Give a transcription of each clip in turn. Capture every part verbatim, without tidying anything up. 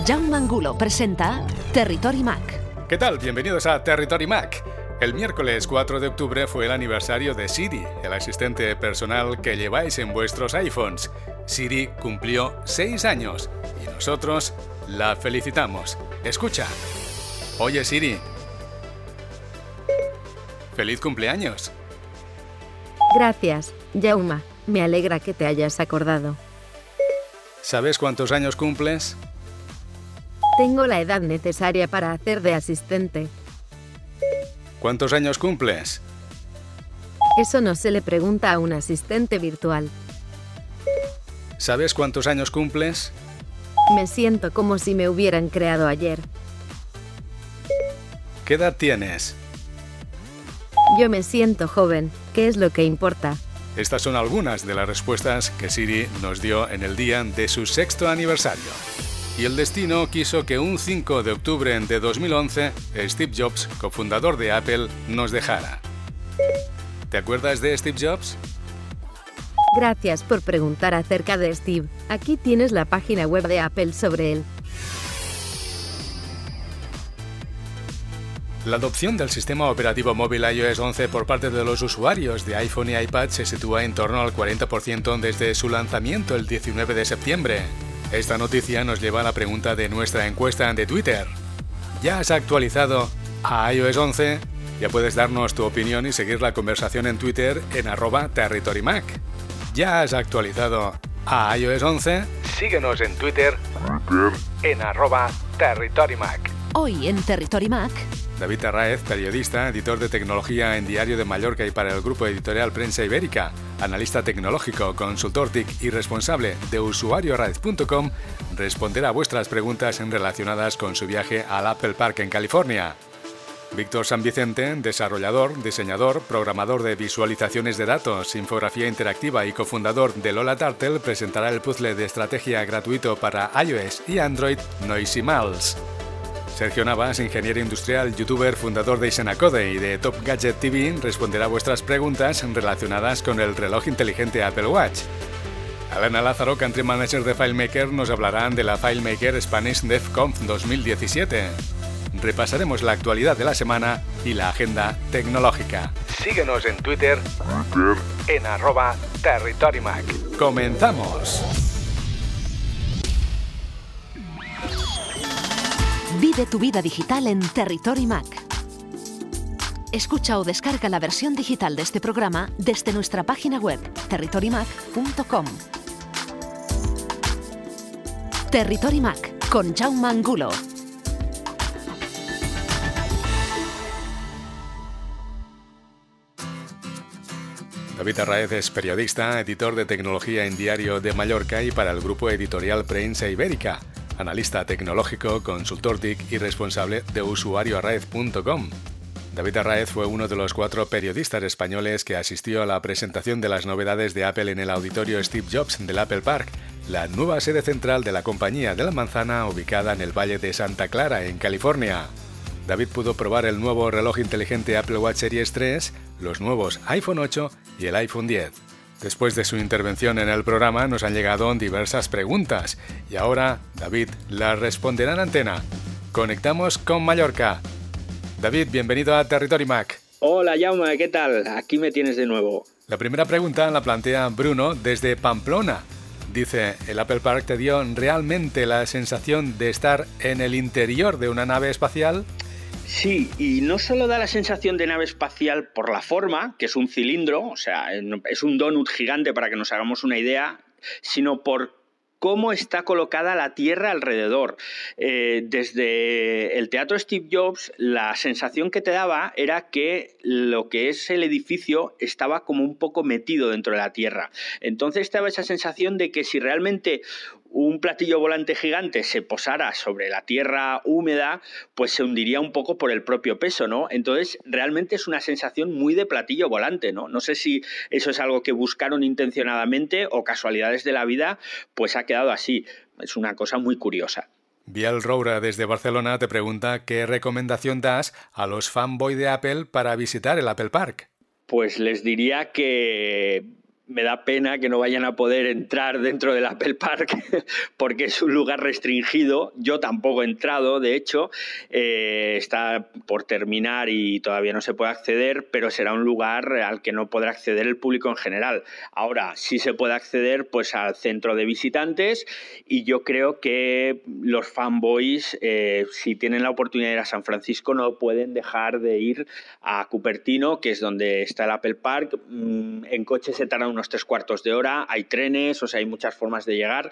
Jaume Angulo presenta Territory Mac. ¿Qué tal? Bienvenidos a Territory Mac. El miércoles cuatro de octubre fue el aniversario de Siri, el asistente personal que lleváis en vuestros iPhones. Siri cumplió seis años y nosotros la felicitamos. Escucha. Oye Siri. ¡Feliz cumpleaños! Gracias, Jaume. Me alegra que te hayas acordado. ¿Sabes cuántos años cumples? Tengo la edad necesaria para hacer de asistente. ¿Cuántos años cumples? Eso no se le pregunta a un asistente virtual. ¿Sabes cuántos años cumples? Me siento como si me hubieran creado ayer. ¿Qué edad tienes? Yo me siento joven, ¿qué es lo que importa? Estas son algunas de las respuestas que Siri nos dio en el día de su sexto aniversario. Y el destino quiso que un cinco de octubre de dos mil once, Steve Jobs, cofundador de Apple, nos dejara. ¿Te acuerdas de Steve Jobs? Gracias por preguntar acerca de Steve. Aquí tienes la página web de Apple sobre él. La adopción del sistema operativo móvil i O S once por parte de los usuarios de iPhone y iPad se sitúa en torno al cuarenta por ciento desde su lanzamiento el diecinueve de septiembre. Esta noticia nos lleva a la pregunta de nuestra encuesta de Twitter. ¿Ya has actualizado a i O S once? Ya puedes darnos tu opinión y seguir la conversación en Twitter en arroba territorymac. ¿Ya has actualizado a i O S once? Síguenos en Twitter, en arroba territorymac. Hoy en Territory Mac. David Arraez, periodista, editor de tecnología en Diario de Mallorca y para el grupo editorial Prensa Ibérica, analista tecnológico, consultor T I C y responsable de usuario arraez punto com, responderá a vuestras preguntas relacionadas con su viaje al Apple Park en California. Víctor San Vicente, desarrollador, diseñador, programador de visualizaciones de datos, infografía interactiva y cofundador de Lola Turtle, presentará el puzzle de estrategia gratuito para iOS y Android Noisimals. Sergio Navas, ingeniero industrial, youtuber, fundador de Isenacode y de Top Gadget T V, responderá a vuestras preguntas relacionadas con el reloj inteligente Apple Watch. Elena Lázaro, country manager de FileMaker, nos hablarán de la FileMaker Spanish DevConf dos mil diecisiete. Repasaremos la actualidad de la semana y la agenda tecnológica. Síguenos en Twitter, en arroba territorymac. ¡Comenzamos! Vive tu vida digital en Territory Mac. Escucha o descarga la versión digital de este programa desde nuestra página web territory mac punto com. Territory Mac con Jaume Angulo. David Arraez es periodista, editor de tecnología en Diario de Mallorca y para el grupo editorial Prensa Ibérica, analista tecnológico, consultor T I C y responsable de usuario arraez punto com. David Arraez fue uno de los cuatro periodistas españoles que asistió a la presentación de las novedades de Apple en el auditorio Steve Jobs del Apple Park, la nueva sede central de la compañía de la manzana ubicada en el Valle de Santa Clara, en California. David pudo probar el nuevo reloj inteligente Apple Watch Series tres, los nuevos iPhone ocho y el iPhone diez. Después de su intervención en el programa nos han llegado diversas preguntas y ahora David las responderá en antena. Conectamos con Mallorca. David, bienvenido a Territory Mac. Hola Jaume, ¿qué tal? Aquí me tienes de nuevo. La primera pregunta la plantea Bruno desde Pamplona. Dice, ¿el Apple Park te dio realmente la sensación de estar en el interior de una nave espacial? Sí, y no solo da la sensación de nave espacial por la forma, que es un cilindro, o sea, es un donut gigante para que nos hagamos una idea, sino por cómo está colocada la Tierra alrededor. Eh, desde el Teatro Steve Jobs, la sensación que te daba era que lo que es el edificio estaba como un poco metido dentro de la Tierra. Entonces te daba esa sensación de que si realmente un platillo volante gigante se posara sobre la tierra húmeda, pues se hundiría un poco por el propio peso, ¿no? Entonces, realmente es una sensación muy de platillo volante, ¿no? No sé si eso es algo que buscaron intencionadamente o casualidades de la vida, pues ha quedado así. Es una cosa muy curiosa. Biel Roura desde Barcelona te pregunta qué recomendación das a los fanboy de Apple para visitar el Apple Park. Pues les diría que me da pena que no vayan a poder entrar dentro del Apple Park porque es un lugar restringido. Yo tampoco he entrado, de hecho, eh, está por terminar y todavía no se puede acceder, pero será un lugar al que no podrá acceder el público en general. Ahora sí se puede acceder pues al centro de visitantes y yo creo que los fanboys, eh, si tienen la oportunidad de ir a San Francisco, no pueden dejar de ir a Cupertino, que es donde está el Apple Park. En coche se tarda unos tres cuartos de hora, hay trenes, o sea, hay muchas formas de llegar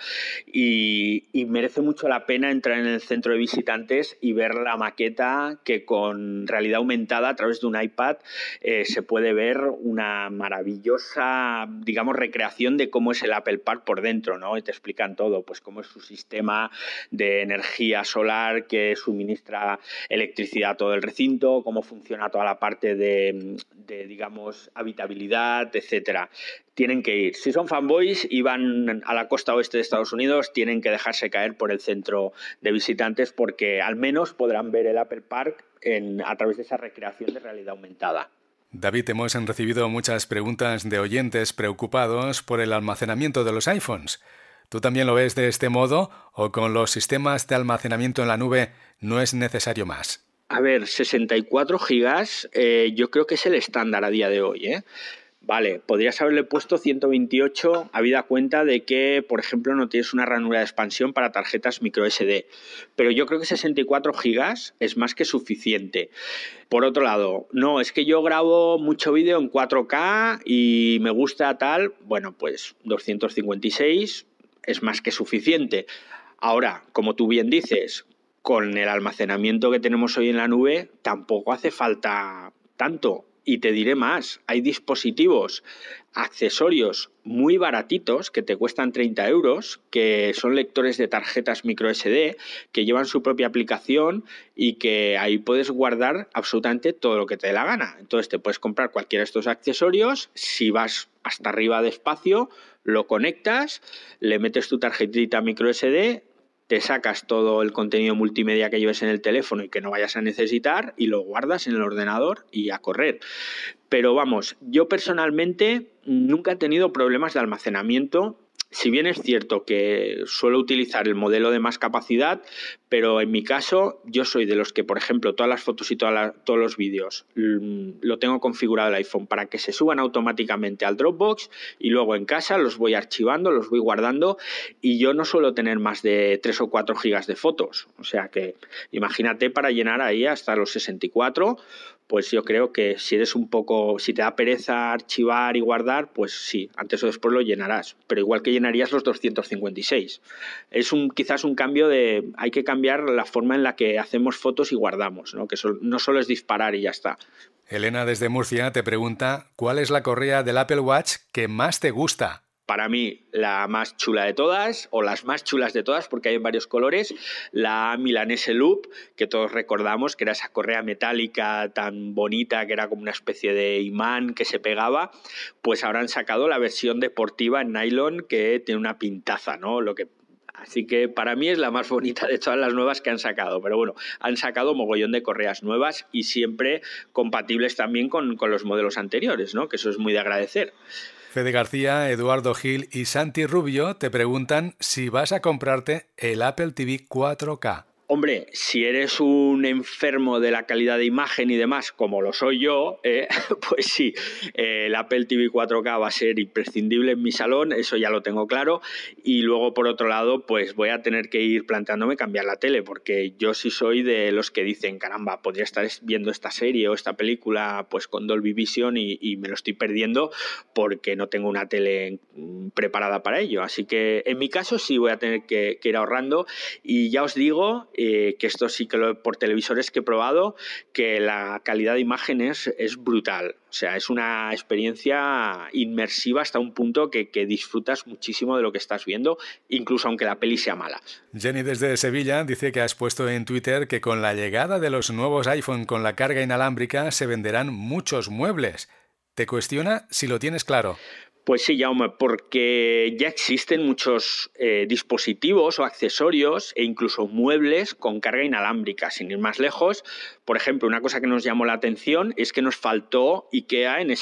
y, y merece mucho la pena entrar en el centro de visitantes y ver la maqueta que con realidad aumentada a través de un iPad eh, se puede ver una maravillosa, digamos, recreación de cómo es el Apple Park por dentro, ¿no? Y te explican todo, pues cómo es su sistema de energía solar que suministra electricidad a todo el recinto, cómo funciona toda la parte de, de digamos, habitabilidad, etcétera. Tienen que ir. Si son fanboys y van a la costa oeste de Estados Unidos, tienen que dejarse caer por el centro de visitantes porque al menos podrán ver el Apple Park en, a través de esa recreación de realidad aumentada. David, hemos recibido muchas preguntas de oyentes preocupados por el almacenamiento de los iPhones. ¿Tú también lo ves de este modo o con los sistemas de almacenamiento en la nube no es necesario más? A ver, sesenta y cuatro gigas eh, yo creo que es el estándar a día de hoy, ¿eh? Vale, podrías haberle puesto ciento veintiocho habida cuenta de que, por ejemplo, no tienes una ranura de expansión para tarjetas micro ese de. Pero yo creo que sesenta y cuatro gigas es más que suficiente. Por otro lado, no, es que yo grabo mucho vídeo en cuatro K y me gusta tal. Bueno, pues doscientos cincuenta y seis es más que suficiente. Ahora, como tú bien dices, con el almacenamiento que tenemos hoy en la nube, tampoco hace falta tanto. Y te diré más, hay dispositivos, accesorios muy baratitos que te cuestan treinta euros, que son lectores de tarjetas micro ese de, que llevan su propia aplicación y que ahí puedes guardar absolutamente todo lo que te dé la gana. Entonces te puedes comprar cualquiera de estos accesorios, si vas hasta arriba de espacio, lo conectas, le metes tu tarjetita micro ese de, te sacas todo el contenido multimedia que lleves en el teléfono y que no vayas a necesitar y lo guardas en el ordenador y a correr. Pero vamos, yo personalmente nunca he tenido problemas de almacenamiento. Si bien es cierto que suelo utilizar el modelo de más capacidad, pero en mi caso yo soy de los que, por ejemplo, todas las fotos y toda la, todos los vídeos lo tengo configurado el iPhone para que se suban automáticamente al Dropbox y luego en casa los voy archivando, los voy guardando y yo no suelo tener más de tres o cuatro gigas de fotos. O sea que imagínate para llenar ahí hasta los sesenta y cuatro. Pues yo creo que si eres un poco, si te da pereza archivar y guardar, pues sí, antes o después lo llenarás, pero igual que llenarías los doscientos cincuenta y seis. Es un quizás un cambio de, hay que cambiar la forma en la que hacemos fotos y guardamos, ¿no? Que so, no solo es disparar y ya está. Elena desde Murcia te pregunta, ¿cuál es la correa del Apple Watch que más te gusta? Para mí, la más chula de todas, o las más chulas de todas, porque hay en varios colores, la Milanese Loop, que todos recordamos, que era esa correa metálica tan bonita, que era como una especie de imán que se pegaba, pues ahora han sacado la versión deportiva en nylon, que tiene una pintaza, ¿no? Lo que Así que para mí es la más bonita de todas las nuevas que han sacado. Pero bueno, han sacado mogollón de correas nuevas y siempre compatibles también con, con los modelos anteriores, ¿no? Que eso es muy de agradecer. Fede García, Eduardo Gil y Santi Rubio te preguntan si vas a comprarte el Apple T V cuatro K. Hombre, si eres un enfermo de la calidad de imagen y demás, como lo soy yo, eh, pues sí, eh, el Apple T V cuatro K va a ser imprescindible en mi salón, eso ya lo tengo claro. Y luego, por otro lado, pues voy a tener que ir planteándome cambiar la tele, porque yo sí soy de los que dicen, caramba, podría estar viendo esta serie o esta película pues con Dolby Vision y, y me lo estoy perdiendo porque no tengo una tele preparada para ello. Así que en mi caso sí voy a tener que, que ir ahorrando y ya os digo... Eh, que esto sí que lo, por televisores que he probado, que la calidad de imagen es, es brutal. O sea, es una experiencia inmersiva hasta un punto que, que disfrutas muchísimo de lo que estás viendo, incluso aunque la peli sea mala. Jenny desde Sevilla dice que has puesto en Twitter que con la llegada de los nuevos iPhone con la carga inalámbrica se venderán muchos muebles. Te cuestiona si lo tienes claro. Pues sí, Jaume, porque ya existen muchos eh, dispositivos o accesorios e incluso muebles con carga inalámbrica. Sin ir más lejos, por ejemplo, una cosa que nos llamó la atención es que nos faltó IKEA en esa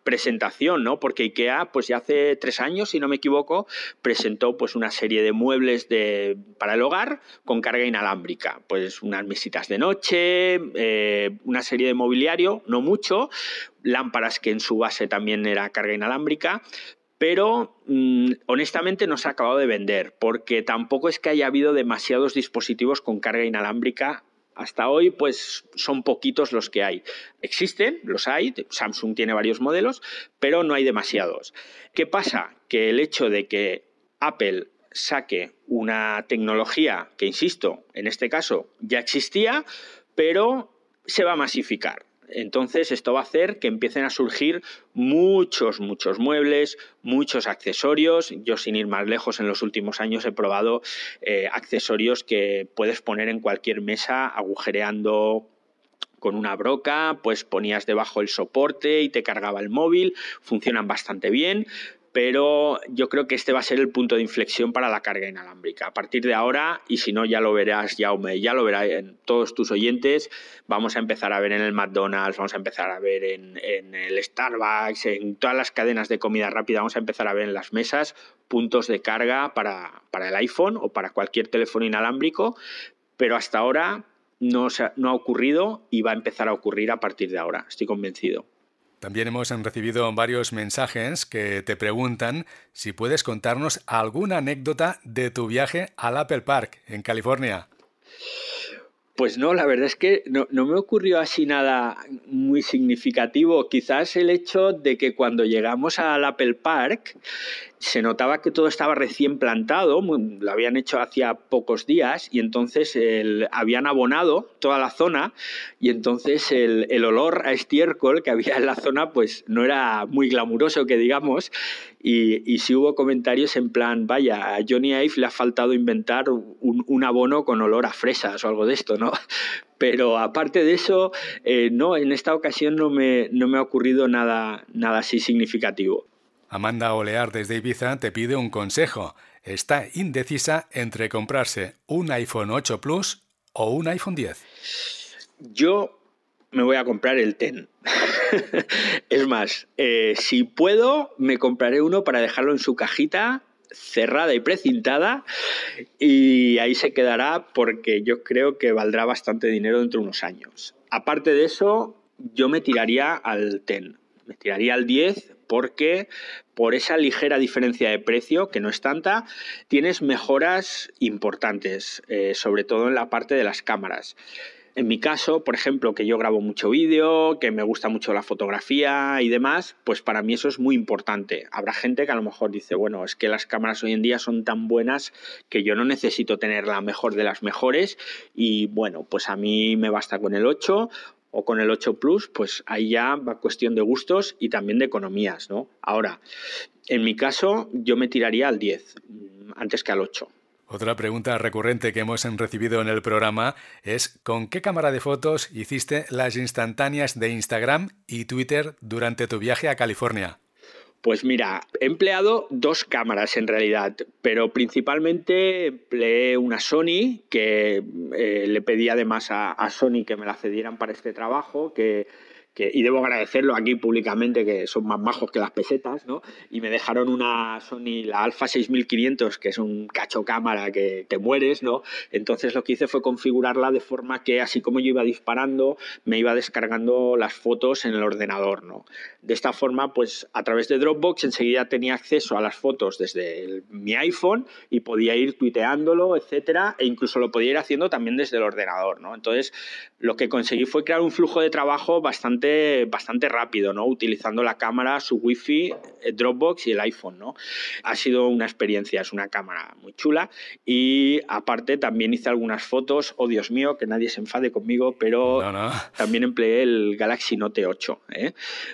presentación, ¿no? Porque IKEA, pues ya hace tres años, si no me equivoco, presentó pues una serie de muebles de, para el hogar con carga inalámbrica. Pues unas mesitas de noche, eh, una serie de mobiliario, no mucho, lámparas que en su base también era carga inalámbrica, pero mmm, honestamente no se ha acabado de vender, porque tampoco es que haya habido demasiados dispositivos con carga inalámbrica. Hasta hoy, pues son poquitos los que hay. Existen, los hay, Samsung tiene varios modelos, pero no hay demasiados. ¿Qué pasa? Que el hecho de que Apple saque una tecnología que, insisto, en este caso ya existía, pero se va a masificar. Entonces esto va a hacer que empiecen a surgir muchos, muchos muebles, muchos accesorios. Yo, sin ir más lejos, en los últimos años he probado eh, accesorios que puedes poner en cualquier mesa agujereando con una broca, pues ponías debajo el soporte y te cargaba el móvil. Funcionan bastante bien. Pero yo creo que este va a ser el punto de inflexión para la carga inalámbrica. A partir de ahora, y si no ya lo verás, Jaume, ya lo verás en todos tus oyentes, vamos a empezar a ver en el McDonald's, vamos a empezar a ver en, en el Starbucks, en todas las cadenas de comida rápida, vamos a empezar a ver en las mesas puntos de carga para, para el iPhone o para cualquier teléfono inalámbrico, pero hasta ahora no, se ha, no ha ocurrido y va a empezar a ocurrir a partir de ahora, estoy convencido. También hemos recibido varios mensajes que te preguntan si puedes contarnos alguna anécdota de tu viaje al Apple Park en California. Pues no, la verdad es que no, no me ocurrió así nada muy significativo. Quizás el hecho de que cuando llegamos al Apple Park se notaba que todo estaba recién plantado, lo habían hecho hacía pocos días y entonces el, habían abonado toda la zona y entonces el, el olor a estiércol que había en la zona pues no era muy glamuroso, que digamos, y, y sí hubo comentarios en plan, vaya, a Johnny Ive le ha faltado inventar un, un abono con olor a fresas o algo de esto, ¿no? Pero aparte de eso, eh, no, en esta ocasión no me, no me ha ocurrido nada, nada así significativo. Amanda Olear desde Ibiza te pide un consejo. Está indecisa entre comprarse un iPhone ocho Plus o un iPhone diez. Yo me voy a comprar el diez. Es más, eh, si puedo, me compraré uno para dejarlo en su cajita cerrada y precintada y ahí se quedará porque yo creo que valdrá bastante dinero dentro de unos años. Aparte de eso, yo me tiraría al diez. Me tiraría al diez porque por esa ligera diferencia de precio, que no es tanta, tienes mejoras importantes, eh, sobre todo en la parte de las cámaras. En mi caso, por ejemplo, que yo grabo mucho vídeo, que me gusta mucho la fotografía y demás, pues para mí eso es muy importante. Habrá gente que a lo mejor dice, bueno, es que las cámaras hoy en día son tan buenas que yo no necesito tener la mejor de las mejores y bueno, pues a mí me basta con el ocho o con el ocho Plus, pues ahí ya va cuestión de gustos y también de economías, ¿no? Ahora, en mi caso, yo me tiraría al diez antes que al ocho. Otra pregunta recurrente que hemos recibido en el programa es ¿con qué cámara de fotos hiciste las instantáneas de Instagram y Twitter durante tu viaje a California? Pues mira, he empleado dos cámaras en realidad, pero principalmente empleé una Sony, que eh, le pedí además a, a Sony que me la cedieran para este trabajo, que... Que, y debo agradecerlo aquí públicamente, que son más majos que las pesetas, ¿no? Y me dejaron una Sony, la Alpha seis mil quinientos, que es un cacho cámara que te mueres, ¿no? Entonces lo que hice fue configurarla de forma que, así como yo iba disparando, me iba descargando las fotos en el ordenador, ¿no? De esta forma, pues a través de Dropbox enseguida tenía acceso a las fotos desde el, mi iPhone y podía ir tuiteándolo, etcétera, e incluso lo podía ir haciendo también desde el ordenador, ¿no? Entonces lo que conseguí fue crear un flujo de trabajo bastante bastante rápido, ¿no? Utilizando la cámara, su wifi, Dropbox y el iPhone, ¿no? Ha sido una experiencia, es una cámara muy chula y aparte también hice algunas fotos, oh Dios mío, que nadie se enfade conmigo, pero no, no. También empleé el Galaxy Note ocho, ¿eh?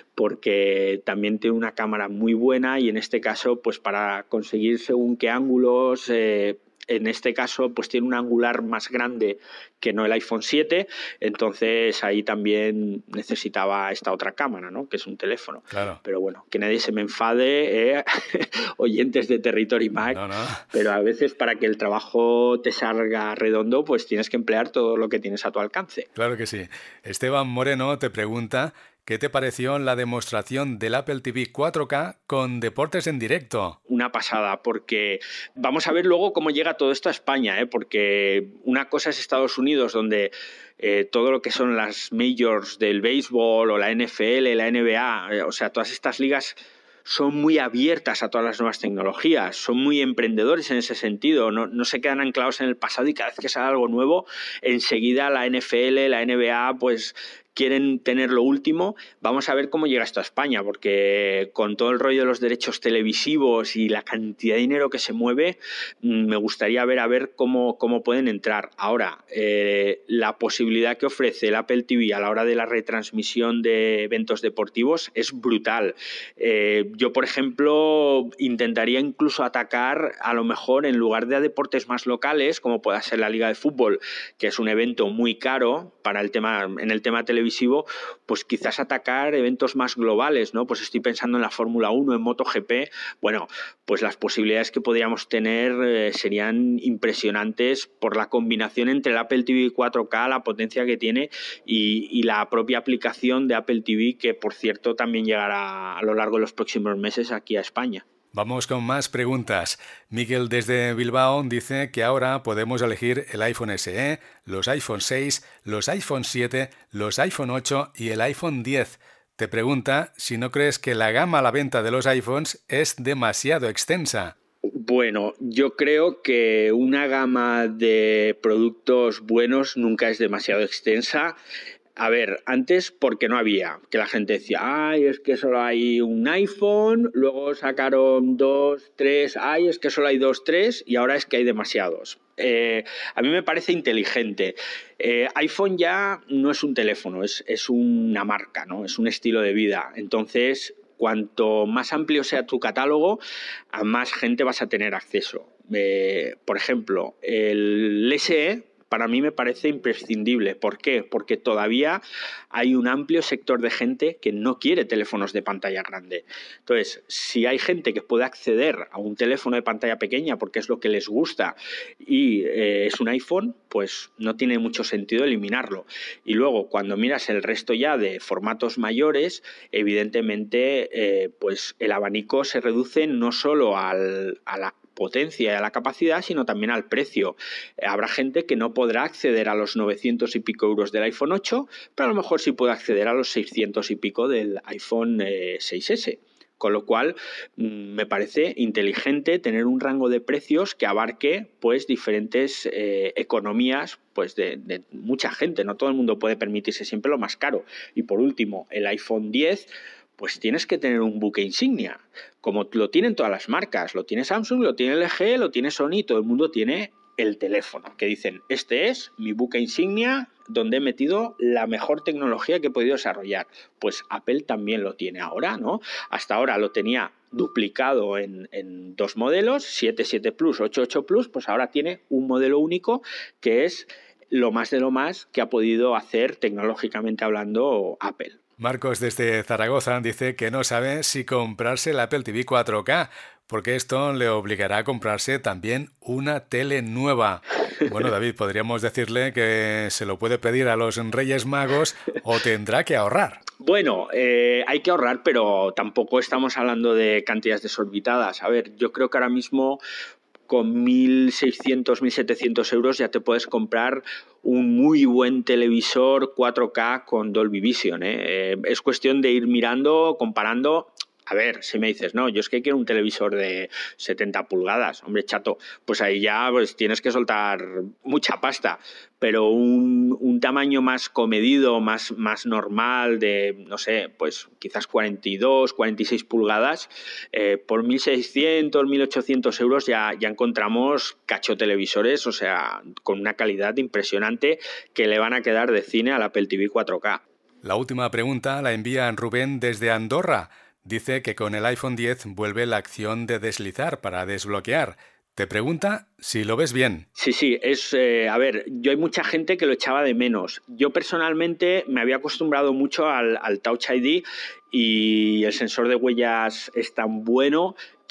Porque también tiene una cámara muy buena y en este caso, pues para conseguir según qué ángulos, eh, en este caso pues tiene un angular más grande que no el iPhone siete, entonces ahí también necesitaba esta otra cámara, ¿no? Que es un teléfono. Claro. Pero bueno, que nadie se me enfade, ¿eh? Oyentes de Territory Mac, no, no. Pero a veces para que el trabajo te salga redondo, pues tienes que emplear todo lo que tienes a tu alcance. Claro que sí. Esteban Moreno te pregunta ¿qué te pareció la demostración del Apple T V cuatro K con deportes en directo? Una pasada, porque vamos a ver luego cómo llega todo esto a España, ¿eh? Porque una cosa es Estados Unidos, donde eh, todo lo que son las majors del béisbol o la N F L, la N B A, eh, o sea, todas estas ligas son muy abiertas a todas las nuevas tecnologías, son muy emprendedores en ese sentido, no, no se quedan anclados en el pasado y cada vez que sale algo nuevo, enseguida la N F L, la N B A, pues quieren tener lo último. Vamos a ver cómo llega esto a España, porque con todo el rollo de los derechos televisivos y la cantidad de dinero que se mueve, me gustaría ver a ver cómo, cómo pueden entrar. Ahora, eh, la posibilidad que ofrece el Apple T V a la hora de la retransmisión de eventos deportivos es brutal. Eh, yo, por ejemplo, intentaría incluso atacar, a lo mejor, en lugar de a deportes más locales, como pueda ser la Liga de Fútbol, que es un evento muy caro para el tema, en el tema televisivo, pues quizás atacar eventos más globales, ¿no? Pues estoy pensando en la Fórmula uno, en MotoGP. Bueno, pues las posibilidades que podríamos tener eh, serían impresionantes por la combinación entre el Apple T V cuatro K, la potencia que tiene y, y la propia aplicación de Apple T V, que por cierto también llegará a lo largo de los próximos meses aquí a España. Vamos con más preguntas. Miguel desde Bilbao dice que ahora podemos elegir el iPhone S E, los iPhone seis, los iPhone siete, los iPhone ocho y el iPhone diez. Te pregunta si no crees que la gama a la venta de los iPhones es demasiado extensa. Bueno, yo creo que una gama de productos buenos nunca es demasiado extensa. A ver, antes porque no había, que la gente decía, ay, es que solo hay un iPhone, luego sacaron dos, tres, ay, es que solo hay dos, tres y ahora es que hay demasiados. Eh, a mí me parece inteligente. Eh, iPhone ya no es un teléfono, es, es una marca, ¿no? Es un estilo de vida. Entonces, cuanto más amplio sea tu catálogo, a más gente vas a tener acceso. Eh, por ejemplo, el S E para mí me parece imprescindible. ¿Por qué? Porque todavía hay un amplio sector de gente que no quiere teléfonos de pantalla grande. Entonces, si hay gente que puede acceder a un teléfono de pantalla pequeña porque es lo que les gusta y eh, es un iPhone, pues no tiene mucho sentido eliminarlo. Y luego, cuando miras el resto ya de formatos mayores, evidentemente, eh, pues el abanico se reduce no solo al, a la potencia y a la capacidad, sino también al precio. Habrá gente que no podrá acceder a los novecientos y pico euros del iPhone ocho, pero a lo mejor sí puede acceder a los seiscientos y pico del iPhone eh, seis ese. Con lo cual, me parece inteligente tener un rango de precios que abarque pues diferentes eh, economías pues de, de mucha gente. No todo el mundo puede permitirse siempre lo más caro. Y por último, el iPhone diez, pues tienes que tener un buque insignia, como lo tienen todas las marcas. Lo tiene Samsung, lo tiene L G, lo tiene Sony, todo el mundo tiene el teléfono, que dicen, este es mi buque insignia donde he metido la mejor tecnología que he podido desarrollar. Pues Apple también lo tiene ahora, ¿no? Hasta ahora lo tenía duplicado en, en dos modelos, siete, siete Plus, ocho, ocho Plus, pues ahora tiene un modelo único que es lo más de lo más que ha podido hacer tecnológicamente hablando Apple. Marcos desde Zaragoza dice que no sabe si comprarse el Apple T V cuatro K, porque esto le obligará a comprarse también una tele nueva. Bueno, David, podríamos decirle que se lo puede pedir a los Reyes Magos o tendrá que ahorrar. Bueno, eh, hay que ahorrar, pero tampoco estamos hablando de cantidades desorbitadas. A ver, yo creo que ahora mismo con mil seiscientos, mil setecientos euros ya te puedes comprar un muy buen televisor cuatro K con Dolby Vision, ¿eh? Eh, es cuestión de ir mirando, comparando. A ver, si me dices, no, yo es que quiero un televisor de setenta pulgadas, hombre, chato, pues ahí ya pues tienes que soltar mucha pasta, pero un, un tamaño más comedido, más, más normal, de, no sé, pues quizás cuarenta y dos, cuarenta y seis pulgadas, eh, por mil seiscientos, mil ochocientos euros ya, ya encontramos cacho televisores, o sea, con una calidad impresionante que le van a quedar de cine al Apple T V cuatro K. La última pregunta la envía Rubén desde Andorra. Dice que con el iPhone diez vuelve la acción de deslizar para desbloquear. Te pregunta si lo ves bien. Sí, sí, es, eh, a ver, yo hay mucha gente que lo echaba de menos. Yo personalmente me había acostumbrado mucho al, al Touch I D y el sensor de huellas es tan bueno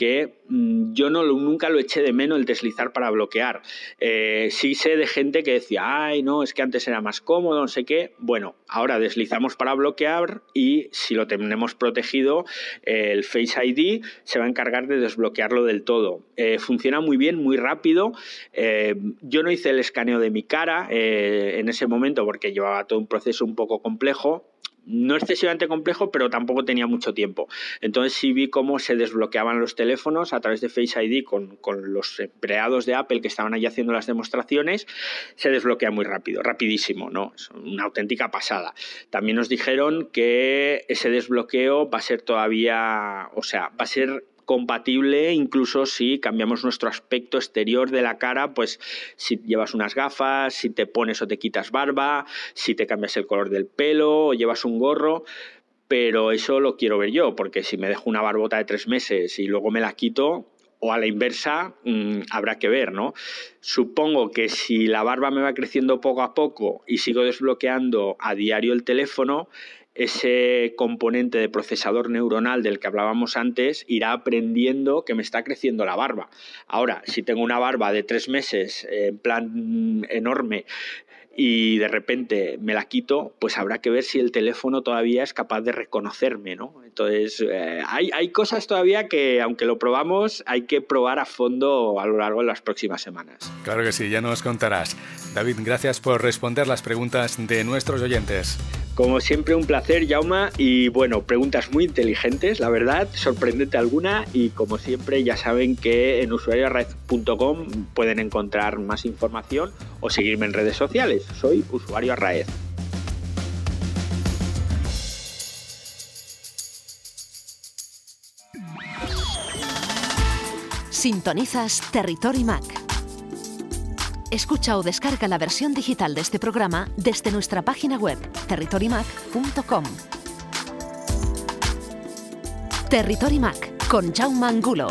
que mmm, yo no nunca lo eché de menos el deslizar para bloquear. Eh, sí sé de gente que decía, ay, no, es que antes era más cómodo, no sé qué. Bueno, ahora deslizamos para bloquear y si lo tenemos protegido, eh, el Face I D se va a encargar de desbloquearlo del todo. Eh, funciona muy bien, muy rápido. Eh, yo no hice el escaneo de mi cara eh, en ese momento porque llevaba todo un proceso un poco complejo. No excesivamente complejo, pero tampoco tenía mucho tiempo. Entonces sí vi cómo se desbloqueaban los teléfonos a través de Face I D con, con los empleados de Apple que estaban allí haciendo las demostraciones. Se desbloquea muy rápido, rapidísimo, ¿no? Es una auténtica pasada. También nos dijeron que ese desbloqueo va a ser todavía, o sea, va a ser compatible incluso si cambiamos nuestro aspecto exterior de la cara, pues si llevas unas gafas, si te pones o te quitas barba, si te cambias el color del pelo o llevas un gorro, pero eso lo quiero ver yo, porque si me dejo una barbota de tres meses y luego me la quito, o a la inversa, mmm, habrá que ver, ¿no? Supongo que si la barba me va creciendo poco a poco y sigo desbloqueando a diario el teléfono, ese componente de procesador neuronal del que hablábamos antes irá aprendiendo que me está creciendo la barba. Ahora, si tengo una barba de tres meses en plan enorme y de repente me la quito, pues habrá que ver si el teléfono todavía es capaz de reconocerme, ¿no? Entonces, eh, hay, hay cosas todavía que, aunque lo probamos, hay que probar a fondo a lo largo de las próximas semanas. Claro que sí, ya nos contarás. David, gracias por responder las preguntas de nuestros oyentes. Como siempre, un placer, Jaume, y bueno, preguntas muy inteligentes, la verdad, sorprendente alguna, y como siempre ya saben que en usuario arraez punto com pueden encontrar más información o seguirme en redes sociales. Soy Usuario Arraez. Sintonizas Territory Mac. Escucha o descarga la versión digital de este programa desde nuestra página web territory mac punto com. Territory Mac con Jaume Angulo.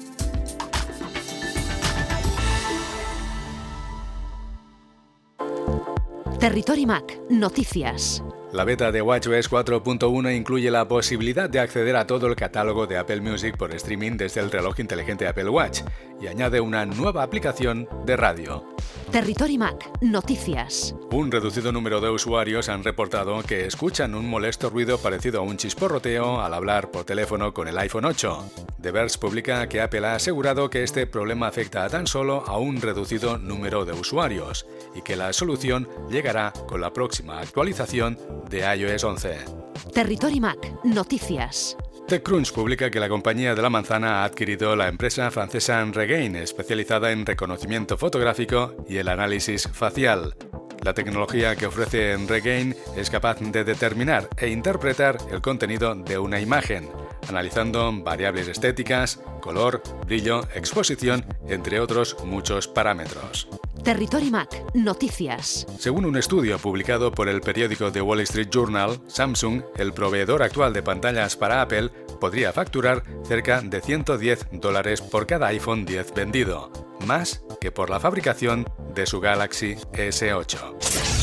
Territory Mac, noticias. La beta de WatchOS cuatro punto uno incluye la posibilidad de acceder a todo el catálogo de Apple Music por streaming desde el reloj inteligente Apple Watch y añade una nueva aplicación de radio. Territory Mac, noticias. Un reducido número de usuarios han reportado que escuchan un molesto ruido parecido a un chisporroteo al hablar por teléfono con el iPhone ocho. The Verge publica que Apple ha asegurado que este problema afecta a tan solo a un reducido número de usuarios y que la solución llegará con la próxima actualización de iOS once. Territory Mac, noticias. TechCrunch publica que la compañía de la manzana ha adquirido la empresa francesa Regain, especializada en reconocimiento fotográfico y el análisis facial. La tecnología que ofrece Regain es capaz de determinar e interpretar el contenido de una imagen, analizando variables estéticas, color, brillo, exposición, entre otros muchos parámetros. Territory Mac, noticias. Según un estudio publicado por el periódico The Wall Street Journal, Samsung, el proveedor actual de pantallas para Apple, podría facturar cerca de ciento diez dólares por cada iPhone diez vendido, más que por la fabricación de su Galaxy ese ocho.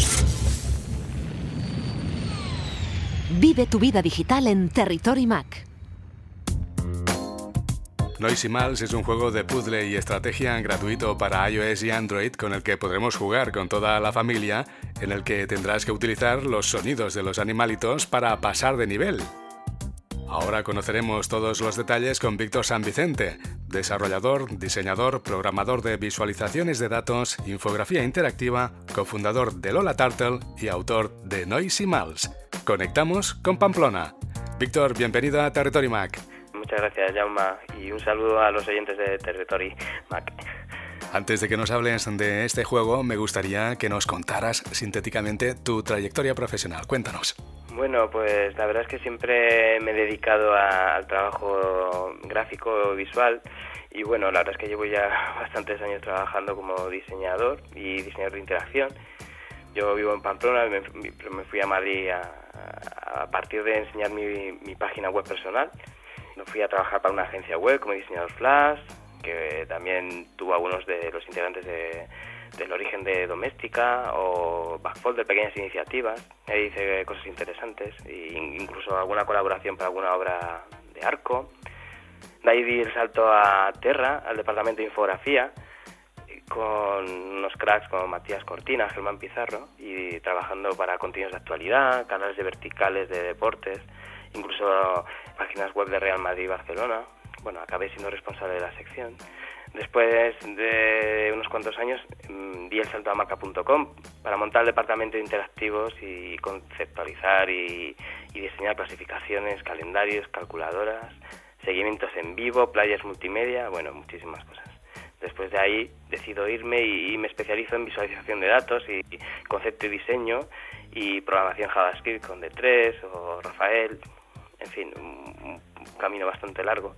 Vive tu vida digital en Territory Mac. Noisymals es un juego de puzzle y estrategia gratuito para iOS y Android con el que podremos jugar con toda la familia, en el que tendrás que utilizar los sonidos de los animalitos para pasar de nivel. Ahora conoceremos todos los detalles con Víctor San Vicente, desarrollador, diseñador, programador de visualizaciones de datos, infografía interactiva, cofundador de Lola Turtle y autor de Noisymals. Conectamos con Pamplona. Víctor, bienvenido a Territory Mac. Muchas gracias, Jaume, y un saludo a los oyentes de Territory Mac. Antes de que nos hables de este juego, me gustaría que nos contaras sintéticamente tu trayectoria profesional. Cuéntanos. Bueno, pues la verdad es que siempre me he dedicado a, al trabajo gráfico visual y bueno, la verdad es que llevo ya bastantes años trabajando como diseñador y diseñador de interacción. Yo vivo en Pamplona, me, me fui a Madrid a, a partir de enseñar mi, mi página web personal. Me fui a trabajar para una agencia web como diseñador Flash, que también tuvo algunos de los integrantes de, del origen de Doméstica o Backfolder, pequeñas iniciativas. Ahí hice cosas interesantes e incluso alguna colaboración para alguna obra de Arco. De ahí di el salto a Terra, al departamento de infografía, con unos cracks como Matías Cortina, Germán Pizarro, y trabajando para contenidos de actualidad, canales de verticales de deportes, incluso páginas web de Real Madrid y Barcelona. Bueno, acabé siendo responsable de la sección. Después de unos cuantos años mmm, di el salto a marca punto com para montar el departamento de interactivos y conceptualizar y, y diseñar clasificaciones, calendarios, calculadoras, seguimientos en vivo, players multimedia, bueno, muchísimas cosas. Después de ahí decido irme y, y me especializo en visualización de datos y, y concepto y diseño y programación JavaScript con D tres o Rafael, en fin, un, un camino bastante largo.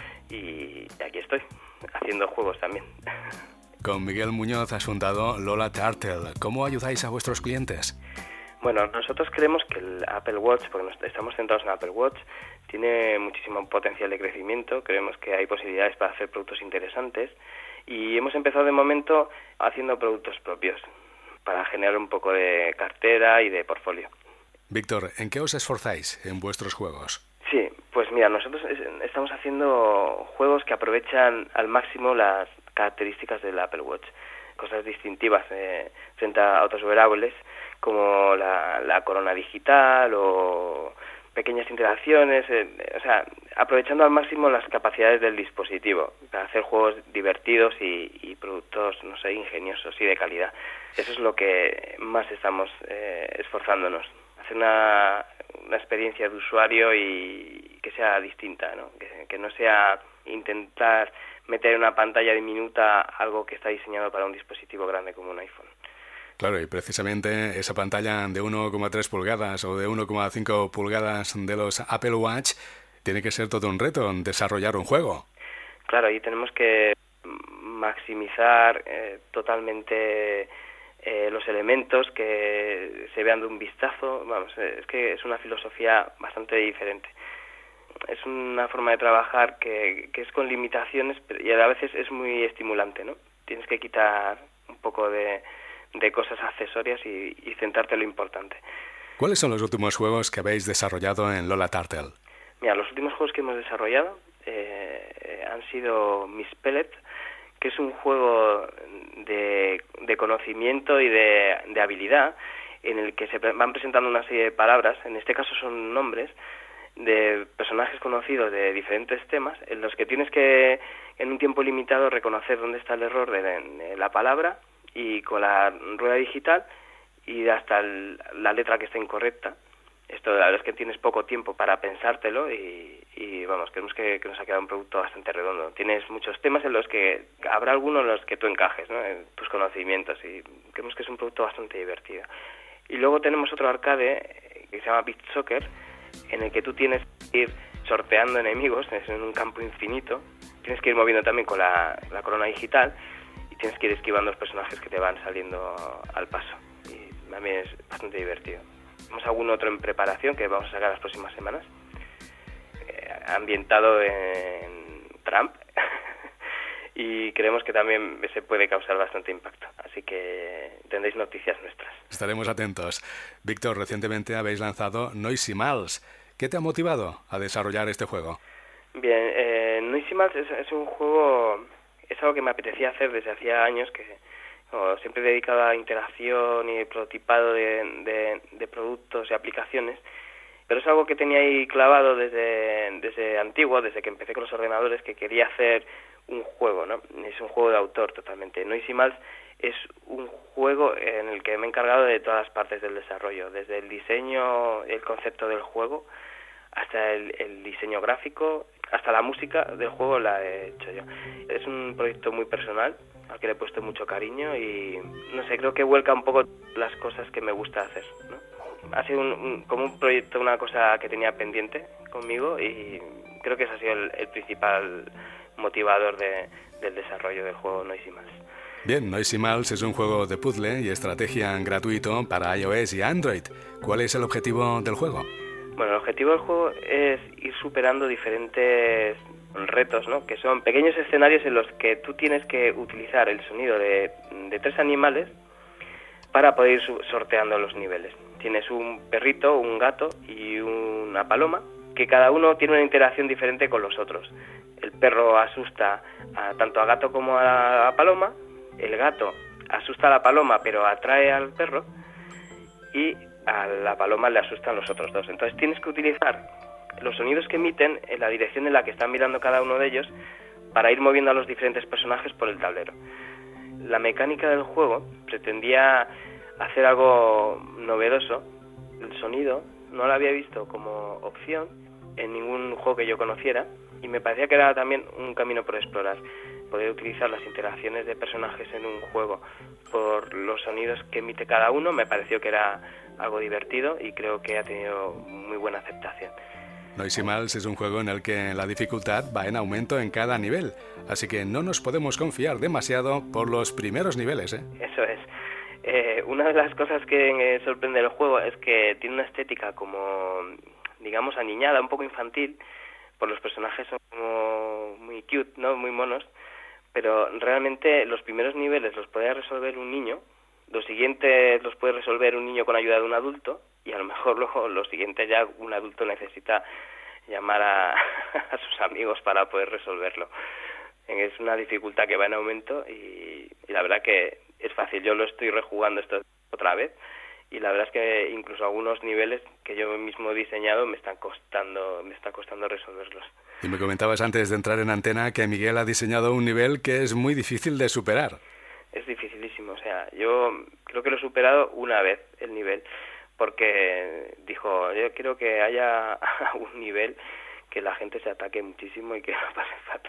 Y aquí estoy, haciendo juegos también. Con Miguel Muñoz has fundado Lola Turtle. ¿Cómo ayudáis a vuestros clientes? Bueno, nosotros creemos que el Apple Watch, porque nos estamos centrados en Apple Watch, tiene muchísimo potencial de crecimiento. Creemos que hay posibilidades para hacer productos interesantes y hemos empezado de momento haciendo productos propios para generar un poco de cartera y de portfolio. Víctor, ¿en qué os esforzáis en vuestros juegos? Sí, pues mira, nosotros estamos haciendo juegos que aprovechan al máximo las características del Apple Watch, cosas distintivas eh, frente a otros wearables como la, la corona digital o pequeñas interacciones, eh, o sea, aprovechando al máximo las capacidades del dispositivo para hacer juegos divertidos y, y productos, no sé, ingeniosos y de calidad. Eso es lo que más estamos eh, esforzándonos, hacer una, una experiencia de usuario y que sea distinta, ¿no? Que, que no sea intentar meter en una pantalla diminuta algo que está diseñado para un dispositivo grande como un iPhone. Claro, y precisamente esa pantalla de uno coma tres pulgadas o de uno coma cinco pulgadas de los Apple Watch tiene que ser todo un reto desarrollar un juego. Claro, y tenemos que maximizar eh, totalmente eh, los elementos que se vean de un vistazo. Vamos, es que es una filosofía bastante diferente. Es una forma de trabajar que, que es con limitaciones y a veces es muy estimulante, ¿no? Tienes que quitar un poco de, de cosas accesorias y, y centrarte en lo importante. ¿Cuáles son los últimos juegos que habéis desarrollado en Lola Turtle? Mira, los últimos juegos que hemos desarrollado eh, han sido Miss Pellet, que es un juego de, de conocimiento y de, de habilidad en el que se van presentando una serie de palabras, en este caso son nombres, de personajes conocidos de diferentes temas, en los que tienes que, en un tiempo limitado, reconocer dónde está el error de, de la palabra y con la rueda digital y hasta el, la letra que esté incorrecta. Esto la verdad es que tienes poco tiempo para pensártelo y, y vamos, creemos que, que nos ha quedado un producto bastante redondo. Tienes muchos temas en los que habrá algunos en los que tú encajes, ¿no?, en tus conocimientos, y creemos que es un producto bastante divertido. Y luego tenemos otro arcade que se llama Beat Soccer, en el que tú tienes que ir sorteando enemigos, es en un campo infinito, tienes que ir moviendo también con la, la corona digital y tienes que ir esquivando los personajes que te van saliendo al paso. Y también es bastante divertido. Tenemos algún otro en preparación que vamos a sacar las próximas semanas, eh, ambientado en Trump, y creemos que también se puede causar bastante impacto. Así que tendréis noticias nuestras. Estaremos atentos. Víctor, recientemente habéis lanzado Noisymals. ¿Qué te ha motivado a desarrollar este juego? Bien, eh, Noisymals es, es un juego, es algo que me apetecía hacer desde hacía años, que no, siempre he dedicado a interacción y prototipado de, de, de productos y aplicaciones, pero es algo que tenía ahí clavado desde, desde antiguo, desde que empecé con los ordenadores, que quería hacer un juego, ¿no? Es un juego de autor totalmente. Noisymals es un juego en el que me he encargado de todas las partes del desarrollo, desde el diseño, el concepto del juego, hasta el, el diseño gráfico, hasta la música del juego la he hecho yo. Es un proyecto muy personal, al que le he puesto mucho cariño y, no sé, creo que vuelca un poco las cosas que me gusta hacer, ¿no? Ha sido un, un, como un proyecto, una cosa que tenía pendiente conmigo y creo que ese ha sido el, el principal motivador de, del desarrollo del juego Noisymals. Bien, Noisymals es un juego de puzzle y estrategia gratuito para iOS y Android. ¿Cuál es el objetivo del juego? Bueno, el objetivo del juego es ir superando diferentes retos, ¿no?, que son pequeños escenarios en los que tú tienes que utilizar el sonido de, de tres animales para poder ir sorteando los niveles. Tienes un perrito, un gato y una paloma, que cada uno tiene una interacción diferente con los otros. El perro asusta a, tanto a gato como a, a paloma, el gato asusta a la paloma pero atrae al perro y a la paloma le asustan los otros dos. Entonces tienes que utilizar los sonidos que emiten en la dirección en la que están mirando cada uno de ellos para ir moviendo a los diferentes personajes por el tablero. La mecánica del juego pretendía hacer algo novedoso. El sonido no lo había visto como opción en ningún juego que yo conociera y me parecía que era también un camino por explorar. Poder utilizar las interacciones de personajes en un juego por los sonidos que emite cada uno me pareció que era algo divertido y creo que ha tenido muy buena aceptación. Noisymals es un juego en el que la dificultad va en aumento en cada nivel, así que no nos podemos confiar demasiado por los primeros niveles, ¿eh? Eso es. Eh, una de las cosas que me sorprende del juego es que tiene una estética como, digamos, aniñada, un poco infantil, por los personajes son como muy cute, ¿no? Muy monos, pero realmente los primeros niveles los puede resolver un niño, los siguientes los puede resolver un niño con ayuda de un adulto, y a lo mejor luego los siguientes ya un adulto necesita llamar a, a sus amigos para poder resolverlo. Es una dificultad que va en aumento y, y la verdad que es fácil. Yo lo estoy rejugando esto otra vez y la verdad es que incluso algunos niveles que yo mismo he diseñado me están costando, me está costando resolverlos. Y me comentabas antes de entrar en antena que Miguel ha diseñado un nivel que es muy difícil de superar. Es dificilísimo, o sea, yo creo que lo he superado una vez el nivel, porque dijo, yo quiero que haya un nivel que la gente se ataque muchísimo y que lo pase fatal.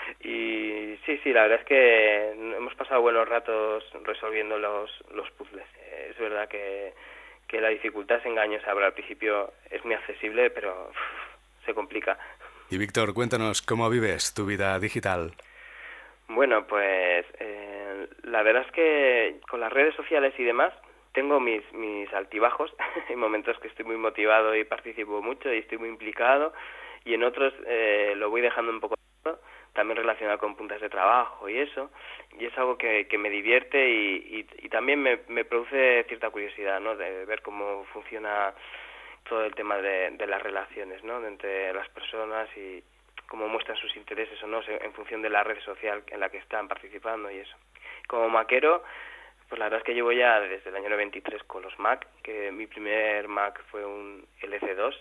Y sí, sí, la verdad es que hemos pasado buenos ratos resolviendo los, los puzzles. Es verdad que, que la dificultad es engañosa, pero al principio es muy accesible, pero uf, se complica. Y Víctor, cuéntanos, ¿cómo vives tu vida digital? Bueno, pues eh, la verdad es que con las redes sociales y demás tengo mis, mis altibajos. Hay momentos que estoy muy motivado y participo mucho y estoy muy implicado, y en otros eh, lo voy dejando un poco, también relacionado con puntas de trabajo y eso, y es algo que, que me divierte y, y, y también me, me produce cierta curiosidad, ¿no? De ver cómo funciona todo el tema de, de las relaciones, ¿no? Entre las personas y cómo muestran sus intereses o no en función de la red social en la que están participando y eso. Como maquero, pues la verdad es que llevo ya desde el año noventa y tres con los Mac, que mi primer Mac fue un L C dos,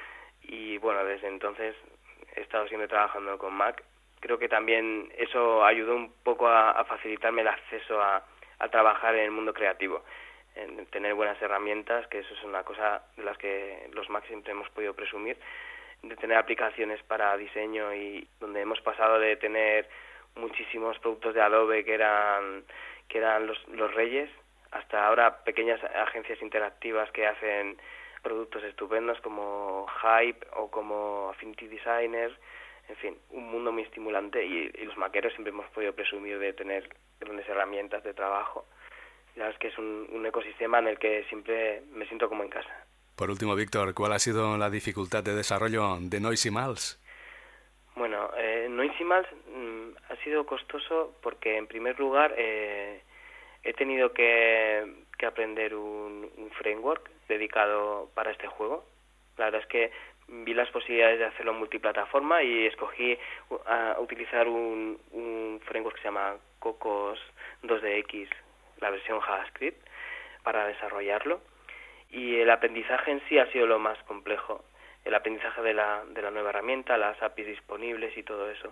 y bueno, desde entonces he estado siempre trabajando con Mac. Creo que también eso ayudó un poco a, a facilitarme el acceso a, a trabajar en el mundo creativo, en tener buenas herramientas, que eso es una cosa de las que los Mac siempre hemos podido presumir, de tener aplicaciones para diseño, y donde hemos pasado de tener muchísimos productos de Adobe que eran que eran los, los reyes, hasta ahora pequeñas agencias interactivas que hacen productos estupendos como Hype o como Affinity Designer. En fin, un mundo muy estimulante, y, y los maqueros siempre hemos podido presumir de tener grandes herramientas de trabajo. La verdad es que es un, un ecosistema en el que siempre me siento como en casa. Por último, Víctor, ¿cuál ha sido la dificultad de desarrollo de Noisymals? Bueno, eh, Noisymals mmm, ha sido costoso porque, en primer lugar, eh, he tenido que, que aprender un, un framework dedicado para este juego. La verdad es que vi las posibilidades de hacerlo multiplataforma y escogí uh, utilizar un, un framework que se llama Cocos dos D X, la versión JavaScript, para desarrollarlo. Y el aprendizaje en sí ha sido lo más complejo. El aprendizaje de la, de la nueva herramienta, las A P Is disponibles y todo eso.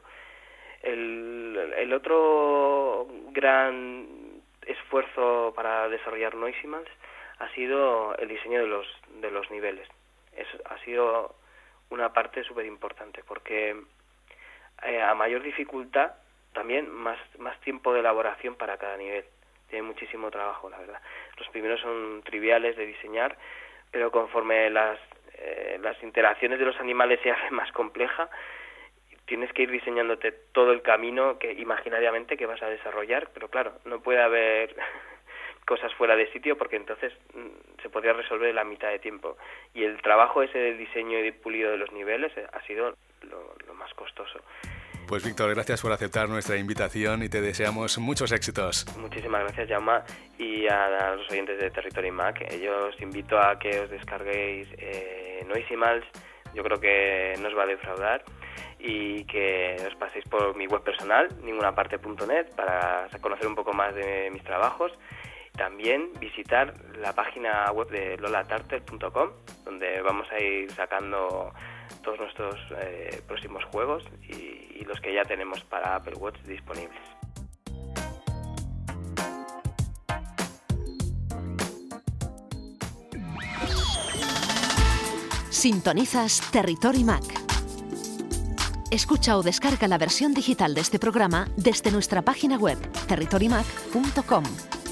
El, el otro gran esfuerzo para desarrollar Noisymals ha sido el diseño de los, de los niveles. Eso ha sido una parte súper importante, porque eh, a mayor dificultad también más, más tiempo de elaboración para cada nivel. Tiene muchísimo trabajo, la verdad. Los primeros son triviales de diseñar, pero conforme las, eh, las interacciones de los animales se hacen más compleja, tienes que ir diseñándote todo el camino que imaginariamente que vas a desarrollar, pero claro, no puede haber cosas fuera de sitio, porque entonces mm, se podría resolver en la mitad de tiempo. Y el trabajo ese del diseño y pulido de los niveles eh, ha sido lo, lo más costoso. Pues Víctor, gracias por aceptar nuestra invitación y te deseamos muchos éxitos. Muchísimas gracias, Jaume, y a, a los oyentes de Territory Mac. Yo os invito a que os descarguéis eh, Noisymals yo creo que no os va a defraudar, y que os paséis por mi web personal, ninguna-parte punto net, para conocer un poco más de mis trabajos. También visitar la página web de lola tarter punto com, donde vamos a ir sacando todos nuestros eh, próximos juegos y, y los que ya tenemos para Apple Watch disponibles. Sintonizas Territory Mac. Escucha o descarga la versión digital de este programa desde nuestra página web territory mac punto com.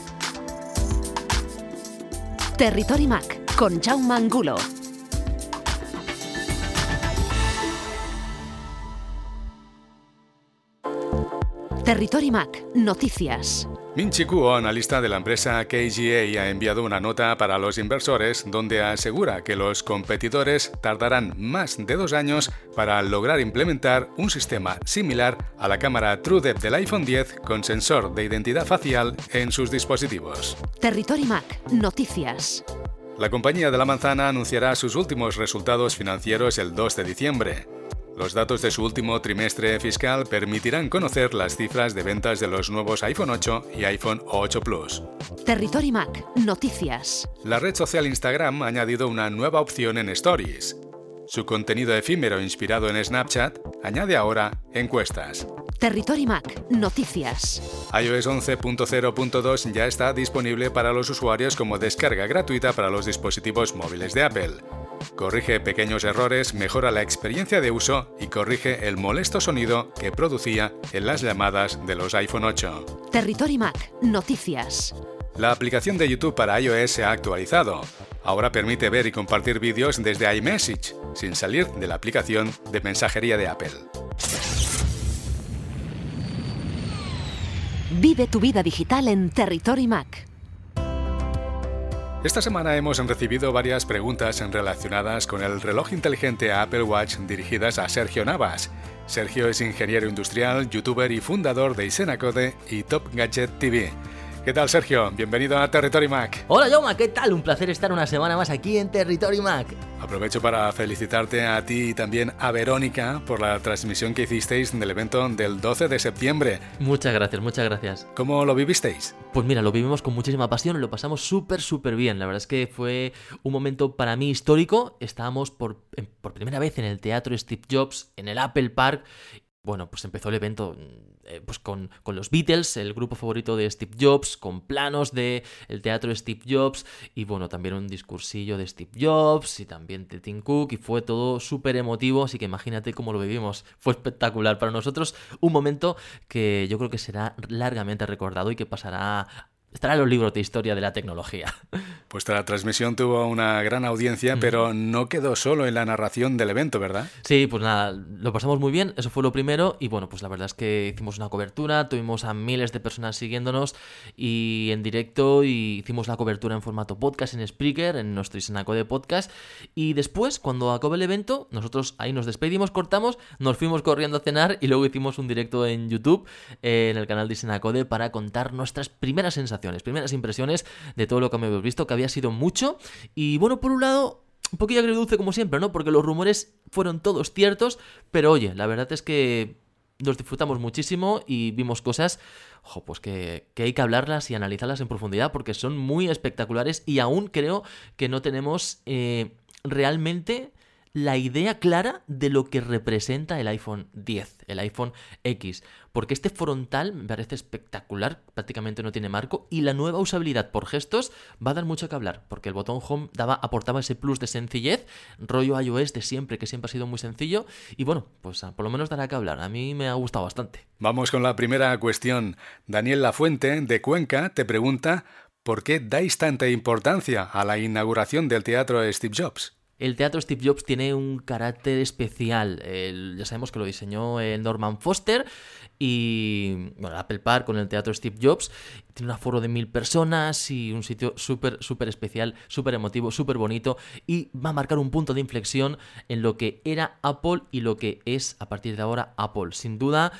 Territory Mac con Jaume Angulo. Territory Mac, noticias. Min-Chi Kuo, analista de la empresa K G A, ha enviado una nota para los inversores donde asegura que los competidores tardarán más de dos años para lograr implementar un sistema similar a la cámara TrueDepth del iPhone diez con sensor de identidad facial en sus dispositivos. Territory Mac, noticias. La compañía de la manzana anunciará sus últimos resultados financieros el dos de diciembre. Los datos de su último trimestre fiscal permitirán conocer las cifras de ventas de los nuevos iPhone ocho y iPhone ocho Plus. Territory Mac, noticias. La red social Instagram ha añadido una nueva opción en Stories. Su contenido efímero inspirado en Snapchat añade ahora encuestas. Territory Mac, noticias. iOS once punto cero punto dos ya está disponible para los usuarios como descarga gratuita para los dispositivos móviles de Apple. Corrige pequeños errores, mejora la experiencia de uso y corrige el molesto sonido que producía en las llamadas de los iPhone ocho. Territory Mac, noticias. La aplicación de YouTube para iOS se ha actualizado. Ahora permite ver y compartir vídeos desde iMessage, sin salir de la aplicación de mensajería de Apple. Vive tu vida digital en Territory Mac. Esta semana hemos recibido varias preguntas relacionadas con el reloj inteligente Apple Watch dirigidas a Sergio Navas. Sergio es ingeniero industrial, youtuber y fundador de Isenacode y Top Gadget T V. ¿Qué tal, Sergio? Bienvenido a Territory Mac. Hola, Jaume, ¿qué tal? Un placer estar una semana más aquí en Territory Mac. Aprovecho para felicitarte a ti y también a Verónica por la transmisión que hicisteis del evento del doce de septiembre. Muchas gracias, muchas gracias. ¿Cómo lo vivisteis? Pues mira, lo vivimos con muchísima pasión, lo pasamos súper, súper bien. La verdad es que fue un momento para mí histórico. Estábamos por, por primera vez en el Teatro Steve Jobs, en el Apple Park. Bueno, pues empezó el evento eh, pues con, con los Beatles, el grupo favorito de Steve Jobs, con planos del teatro Steve Jobs y bueno, también un discursillo de Steve Jobs y también de Tim Cook y fue todo súper emotivo, así que imagínate cómo lo vivimos. Fue espectacular para nosotros, un momento que yo creo que será largamente recordado y que pasará... estará en los libros de historia de la tecnología. Pues la transmisión tuvo una gran audiencia, pero no quedó solo en la narración del evento, ¿verdad? Sí, pues nada, lo pasamos muy bien, eso fue lo primero, y bueno, pues la verdad es que hicimos una cobertura, tuvimos a miles de personas siguiéndonos y en directo, y hicimos la cobertura en formato podcast en Spreaker, en nuestro Isenacode Podcast, y después, cuando acabó el evento, nosotros ahí nos despedimos, cortamos, nos fuimos corriendo a cenar y luego hicimos un directo en YouTube, eh, en el canal de Isenacode, para contar nuestras primeras sensaciones, primeras impresiones de todo lo que hemos visto, que había sido mucho. Y bueno, por un lado, un poquillo agridulce como siempre, ¿no? Porque los rumores fueron todos ciertos, pero oye, la verdad es que nos disfrutamos muchísimo y vimos cosas, ojo, pues que, que hay que hablarlas y analizarlas en profundidad porque son muy espectaculares y aún creo que no tenemos eh, realmente la idea clara de lo que representa el iPhone diez, el iPhone X, porque este frontal me parece espectacular, prácticamente no tiene marco, y la nueva usabilidad por gestos va a dar mucho que hablar, porque el botón Home daba, aportaba ese plus de sencillez, rollo iOS de siempre, que siempre ha sido muy sencillo, y bueno, pues por lo menos dará que hablar, a mí me ha gustado bastante. Vamos con la primera cuestión. Daniel Lafuente, de Cuenca, te pregunta ¿por qué dais tanta importancia a la inauguración del Teatro Steve Jobs? El Teatro Steve Jobs tiene un carácter especial. El, ya sabemos que lo diseñó el Norman Foster y bueno, Apple Park con el Teatro Steve Jobs. Tiene un aforo de mil personas y un sitio súper, súper especial, súper emotivo, súper bonito y va a marcar un punto de inflexión en lo que era Apple y lo que es a partir de ahora Apple. Sin duda,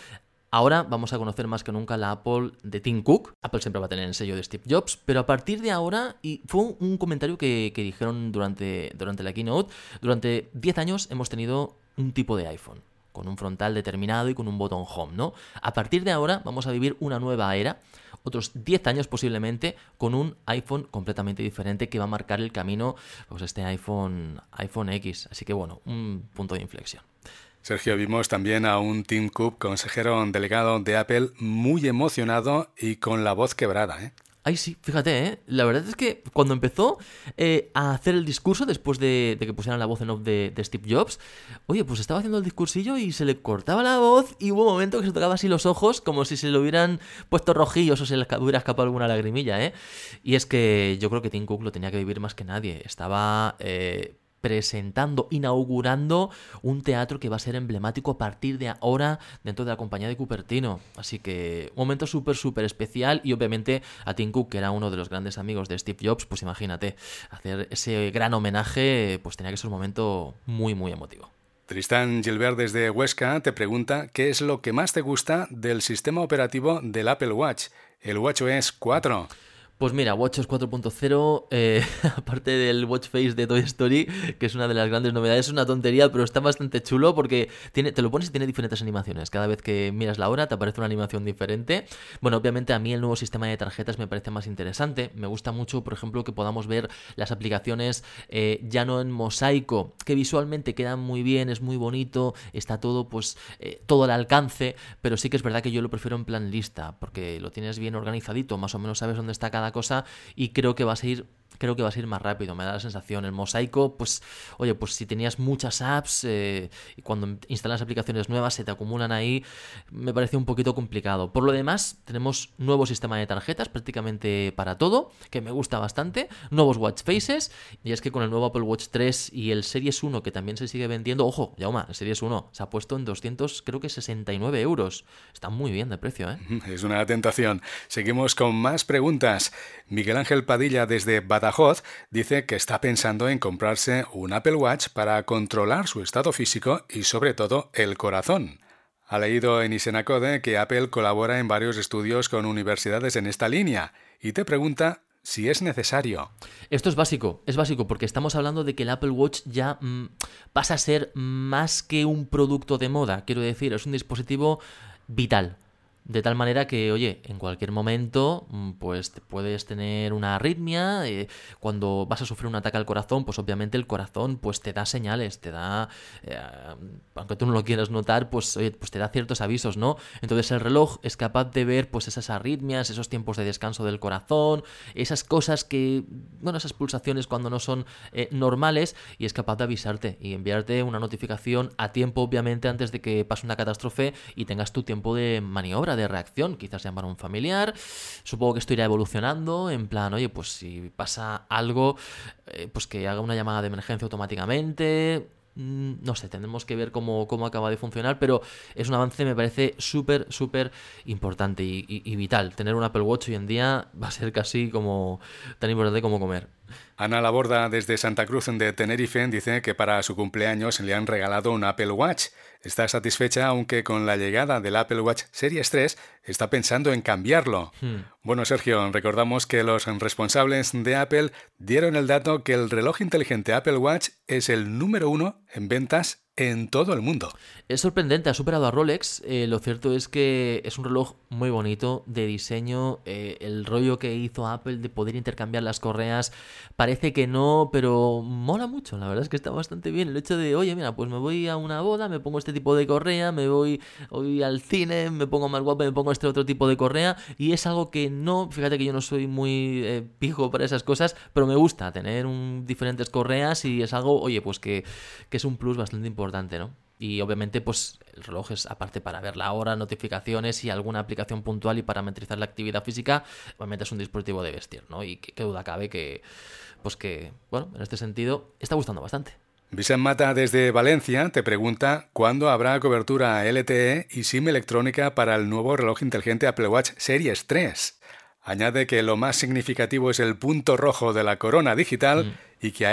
Ahora vamos a conocer más que nunca la Apple de Tim Cook. Apple siempre va a tener el sello de Steve Jobs, pero a partir de ahora, y fue un comentario que, que dijeron durante, durante la keynote, durante diez años hemos tenido un tipo de iPhone, con un frontal determinado y con un botón home, ¿no? A partir de ahora vamos a vivir una nueva era, otros diez años posiblemente, con un iPhone completamente diferente que va a marcar el camino, pues este iPhone, iPhone X. Así que bueno, un punto de inflexión. Sergio, vimos también a un Tim Cook, consejero delegado de Apple, muy emocionado y con la voz quebrada, ¿eh? Ay, sí, fíjate, ¿eh? La verdad es que cuando empezó eh, a hacer el discurso, después de, de que pusieran la voz en off de, de Steve Jobs, oye, pues estaba haciendo el discursillo y se le cortaba la voz y hubo un momento que se tocaba así los ojos como si se le hubieran puesto rojillos o se le hubiera escapado alguna lagrimilla, ¿eh? Y es que yo creo que Tim Cook lo tenía que vivir más que nadie. Estaba... Eh, presentando, inaugurando un teatro que va a ser emblemático a partir de ahora dentro de la compañía de Cupertino. Así que un momento súper, súper especial y obviamente a Tim Cook, que era uno de los grandes amigos de Steve Jobs, pues imagínate, hacer ese gran homenaje, pues tenía que ser un momento muy, muy emotivo. Tristán Gilbert desde Huesca te pregunta qué es lo que más te gusta del sistema operativo del Apple Watch, el WatchOS cuatro. Pues mira, WatchOS cuatro punto cero, eh, aparte del Watch Face de Toy Story, que es una de las grandes novedades, es una tontería, pero está bastante chulo porque tiene, te lo pones y tiene diferentes animaciones. Cada vez que miras la hora te aparece una animación diferente. Bueno, obviamente a mí el nuevo sistema de tarjetas me parece más interesante. Me gusta mucho, por ejemplo, que podamos ver las aplicaciones eh, ya no en mosaico, que visualmente quedan muy bien, es muy bonito, está todo, pues, eh, todo al alcance, pero sí que es verdad que yo lo prefiero en plan lista, porque lo tienes bien organizadito, más o menos sabes dónde está cada cosa y creo que va a ser creo que va a ser más rápido, me da la sensación. El mosaico, pues, oye, pues si tenías muchas apps eh, y cuando instalas aplicaciones nuevas se te acumulan ahí, me parece un poquito complicado. Por lo demás, tenemos nuevo sistema de tarjetas prácticamente para todo, que me gusta bastante, nuevos watch faces, y es que con el nuevo Apple Watch tres y el Series uno, que también se sigue vendiendo, ojo, Jaume, el Series uno se ha puesto en doscientos, creo que sesenta y nueve euros. Está muy bien de precio, ¿eh? Es una tentación. Seguimos con más preguntas. Miguel Ángel Padilla desde Badajoz dice que está pensando en comprarse un Apple Watch para controlar su estado físico y sobre todo el corazón. Ha leído en Isenacode que Apple colabora en varios estudios con universidades en esta línea y te pregunta si es necesario. Esto es básico, es básico porque estamos hablando de que el Apple Watch ya mmm, pasa a ser más que un producto de moda. Quiero decir, es un dispositivo vital. De tal manera que, oye, en cualquier momento pues puedes tener una arritmia, eh, cuando vas a sufrir un ataque al corazón, pues obviamente el corazón pues te da señales, te da, eh, aunque tú no lo quieras notar, pues, oye, pues te da ciertos avisos, ¿no? Entonces el reloj es capaz de ver pues esas arritmias, esos tiempos de descanso del corazón, esas cosas que, bueno, esas pulsaciones cuando no son eh, normales, y es capaz de avisarte y enviarte una notificación a tiempo, obviamente, antes de que pase una catástrofe y tengas tu tiempo de maniobra, de reacción, quizás llamar a un familiar. Supongo que esto irá evolucionando, en plan, oye, pues si pasa algo, eh, pues que haga una llamada de emergencia automáticamente. No sé, tendremos que ver cómo, cómo acaba de funcionar, pero es un avance, me parece súper, súper importante y, y, y vital. Tener un Apple Watch hoy en día va a ser casi como tan importante como comer. Ana Laborda desde Santa Cruz de Tenerife dice que para su cumpleaños le han regalado un Apple Watch. Está satisfecha, aunque con la llegada del Apple Watch Series tres está pensando en cambiarlo. Hmm. Bueno, Sergio, recordamos que los responsables de Apple dieron el dato que el reloj inteligente Apple Watch es el número uno en ventas en todo el mundo. Es sorprendente, ha superado a Rolex. Eh, lo cierto es que es un reloj muy bonito de diseño. Eh, el rollo que hizo Apple de poder intercambiar las correas parece que no, pero mola mucho. La verdad es que está bastante bien el hecho de, oye, mira, pues me voy a una boda, me pongo este tipo de correa, me voy, voy al cine, me pongo más guapo, me pongo este otro tipo de correa, y es algo que no, fíjate que yo no soy muy eh, pijo para esas cosas, pero me gusta tener un, diferentes correas, y es algo, oye, pues que, que es un plus bastante importante, ¿no? Y obviamente pues el reloj es, aparte para ver la hora, notificaciones y alguna aplicación puntual y parametrizar la actividad física, obviamente es un dispositivo de vestir, ¿no? Y qué, qué duda cabe que, pues que, bueno, en este sentido está gustando bastante. Vicent Mata desde Valencia te pregunta cuándo habrá cobertura L T E y SIM electrónica para el nuevo reloj inteligente Apple Watch Series tres. Añade que lo más significativo es el punto rojo de la corona digital mm. y que a él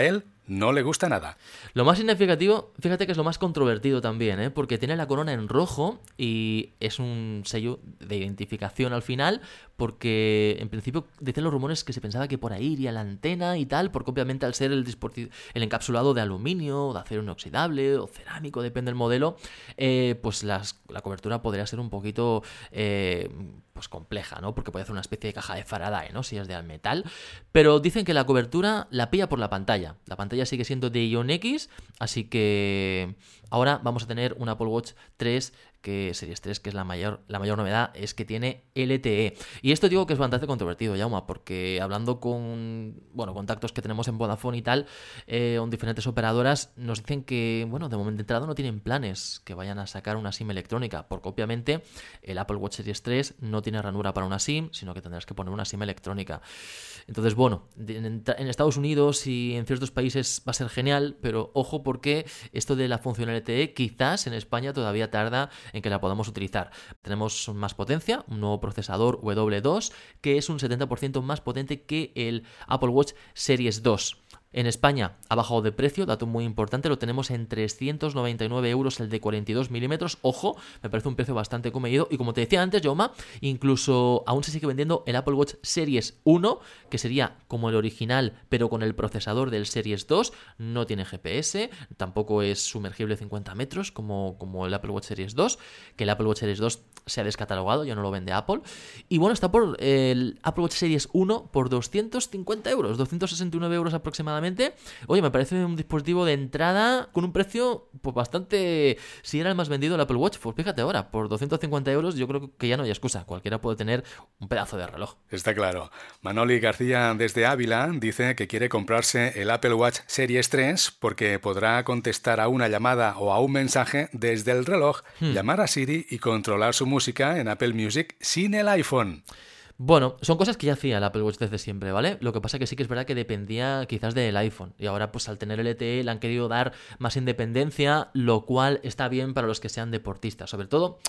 no le gusta nada. Lo más significativo, fíjate que es lo más controvertido también, ¿eh? Porque tiene la corona en rojo y es un sello de identificación al final, porque en principio decían los rumores que se pensaba que por ahí iría la antena y tal, porque obviamente al ser el, dispositivo, el encapsulado de aluminio, de acero inoxidable o cerámico, depende del modelo, eh, pues las, la cobertura podría ser un poquito eh, pues compleja, ¿no? Porque puede hacer una especie de caja de Faraday, ¿no? Si es de metal. Pero dicen que la cobertura la pilla por la pantalla. La pantalla sigue siendo de Ion X, así que ahora vamos a tener un Apple Watch tres, que Series tres, que es la mayor, la mayor novedad, es que tiene L T E. Y esto digo que es bastante controvertido, Jaume, porque hablando con, bueno, contactos que tenemos en Vodafone y tal, eh, con diferentes operadoras, nos dicen que, bueno, de momento de entrada no tienen planes que vayan a sacar una SIM electrónica, porque obviamente el Apple Watch Series tres no tiene ranura para una SIM, sino que tendrás que poner una SIM electrónica. Entonces, bueno, en, en Estados Unidos y en ciertos países va a ser genial, pero ojo, porque esto de la función L T E quizás en España todavía tarda en que la podamos utilizar. Tenemos más potencia, un nuevo procesador W dos, que es un setenta por ciento más potente que el Apple Watch Series dos. En España ha bajado de precio, dato muy importante, lo tenemos en trescientos noventa y nueve euros el de cuarenta y dos milímetros. Ojo, me parece un precio bastante comedido. Y como te decía antes, Jaume, incluso aún se sigue vendiendo el Apple Watch Series uno, que sería como el original, pero con el procesador del Series dos. No tiene G P S, tampoco es sumergible cincuenta metros como, como el Apple Watch Series dos, que el Apple Watch Series dos se ha descatalogado, ya no lo vende Apple. Y bueno, está por el Apple Watch Series uno por doscientos cincuenta euros, doscientos sesenta y nueve euros aproximadamente. Oye, me parece un dispositivo de entrada con un precio pues bastante... Si era el más vendido el Apple Watch, pues fíjate ahora, por doscientos cincuenta euros yo creo que ya no hay excusa. Cualquiera puede tener un pedazo de reloj. Está claro. Manoli García desde Ávila dice que quiere comprarse el Apple Watch Series tres porque podrá contestar a una llamada o a un mensaje desde el reloj, hmm. llamar a Siri y controlar su música en Apple Music sin el iPhone. Bueno, son cosas que ya hacía el Apple Watch desde siempre, ¿vale? Lo que pasa que sí que es verdad que dependía quizás del iPhone. Y ahora, pues al tener L T E le han querido dar más independencia, lo cual está bien para los que sean deportistas. Sobre todo,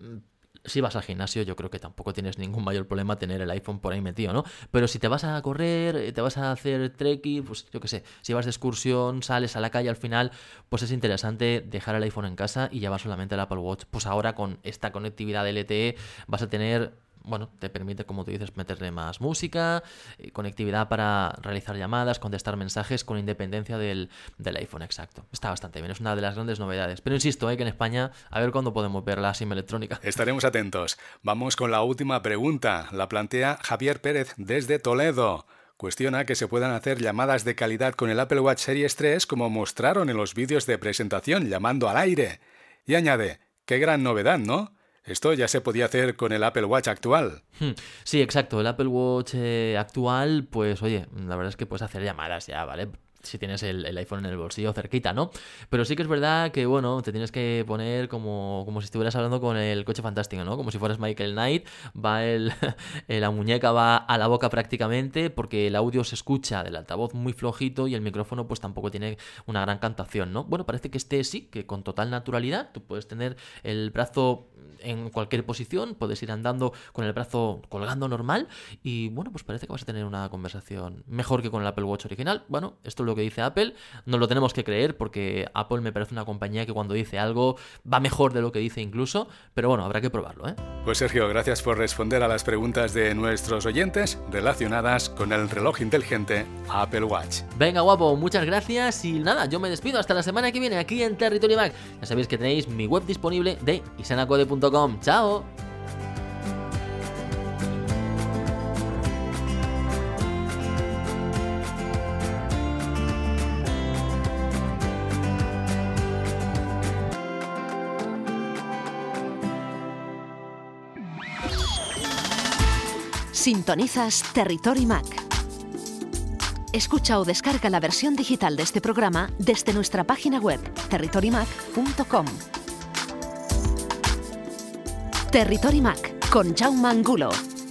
si vas al gimnasio, yo creo que tampoco tienes ningún mayor problema tener el iPhone por ahí metido, ¿no? Pero si te vas a correr, te vas a hacer trekking, pues yo qué sé, si vas de excursión, sales a la calle al final, pues es interesante dejar el iPhone en casa y llevar solamente el Apple Watch. Pues ahora con esta conectividad de L T E vas a tener... Bueno, te permite, como tú dices, meterle más música, conectividad para realizar llamadas, contestar mensajes con independencia del, del iPhone, exacto. Está bastante bien, es una de las grandes novedades. Pero insisto, eh, que en España, a ver cuándo podemos ver la SIM electrónica. Estaremos atentos. Vamos con la última pregunta. La plantea Javier Pérez desde Toledo. Cuestiona que se puedan hacer llamadas de calidad con el Apple Watch Series tres como mostraron en los vídeos de presentación, llamando al aire. Y añade, qué gran novedad, ¿no? Esto ya se podía hacer con el Apple Watch actual. Sí, exacto. El Apple Watch eh, actual, pues oye, la verdad es que puedes hacer llamadas ya, ¿vale? Si tienes el, el iPhone en el bolsillo cerquita, ¿no? Pero sí que es verdad que, bueno, te tienes que poner como, como si estuvieras hablando con el coche fantástico, ¿no? Como si fueras Michael Knight, va el, la muñeca va a la boca prácticamente, porque el audio se escucha del altavoz muy flojito y el micrófono pues tampoco tiene una gran cantación, ¿no? Bueno, parece que este sí, que con total naturalidad tú puedes tener el brazo en cualquier posición, puedes ir andando con el brazo colgando normal y, bueno, pues parece que vas a tener una conversación mejor que con el Apple Watch original. Bueno, esto es lo que dice Apple, no lo tenemos que creer porque Apple me parece una compañía que cuando dice algo va mejor de lo que dice incluso, pero bueno, habrá que probarlo, ¿eh? Pues Sergio, gracias por responder a las preguntas de nuestros oyentes relacionadas con el reloj inteligente Apple Watch. Venga, guapo, muchas gracias y nada, yo me despido hasta la semana que viene aquí en Territory Mac. Ya sabéis que tenéis mi web disponible de isanacode punto com. ¡Chao! Sintonizas Territory Mac. Escucha o descarga la versión digital de este programa desde nuestra página web territory mac punto com. Territory Mac con Jaume Angulo.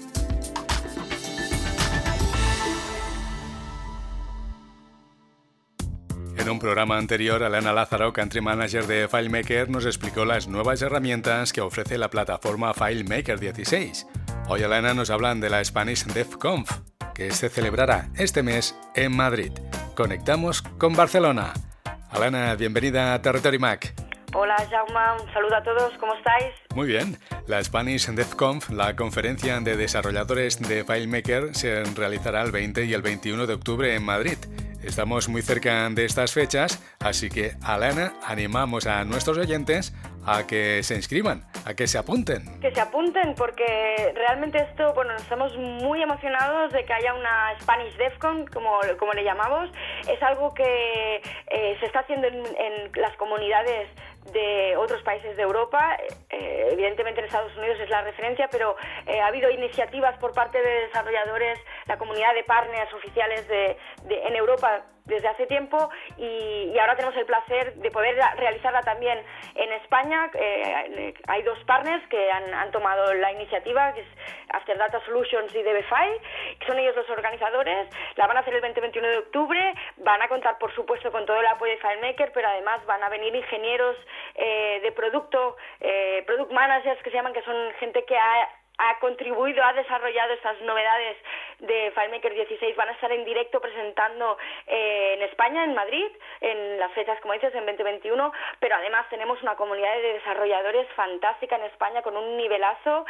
En un programa anterior, Elena Lázaro, Country Manager de FileMaker, nos explicó las nuevas herramientas que ofrece la plataforma FileMaker dieciséis. Hoy, Elena, nos hablan de la Spanish DevConf, que se celebrará este mes en Madrid. conectamos con Barcelona. Alana, bienvenida a Territory Mac. Hola Jaume, un saludo a todos, ¿cómo estáis? Muy bien. La Spanish DevConf, la conferencia de desarrolladores de FileMaker, se realizará el veinte y el veintiuno de octubre en Madrid. Estamos muy cerca de estas fechas, así que, Alana, animamos a nuestros oyentes a que se inscriban, a que se apunten. Que se apunten, porque realmente esto, bueno, estamos muy emocionados de que haya una Spanish DevCon, como, como le llamamos. Es algo que eh, se está haciendo en, en las comunidades de otros países de Europa. Eh, evidentemente en Estados Unidos es la referencia, pero eh, ha habido iniciativas por parte de desarrolladores, la comunidad de partners oficiales de, de, en Europa desde hace tiempo, y, y ahora tenemos el placer de poder realizarla también en España. Eh, hay dos partners que han, han tomado la iniciativa, que es After Data Solutions y DBFi, que son ellos los organizadores. La van a hacer el veinte y veintiuno de octubre, van a contar por supuesto con todo el apoyo de FileMaker, pero además van a venir ingenieros eh, de producto, eh, product managers que se llaman, que son gente que ha ha contribuido, ha desarrollado estas novedades de FileMaker dieciséis. Van a estar en directo presentando eh, en España, en Madrid, en las fechas, como dices, en veinte veintiuno, pero además tenemos una comunidad de desarrolladores fantástica en España con un nivelazo,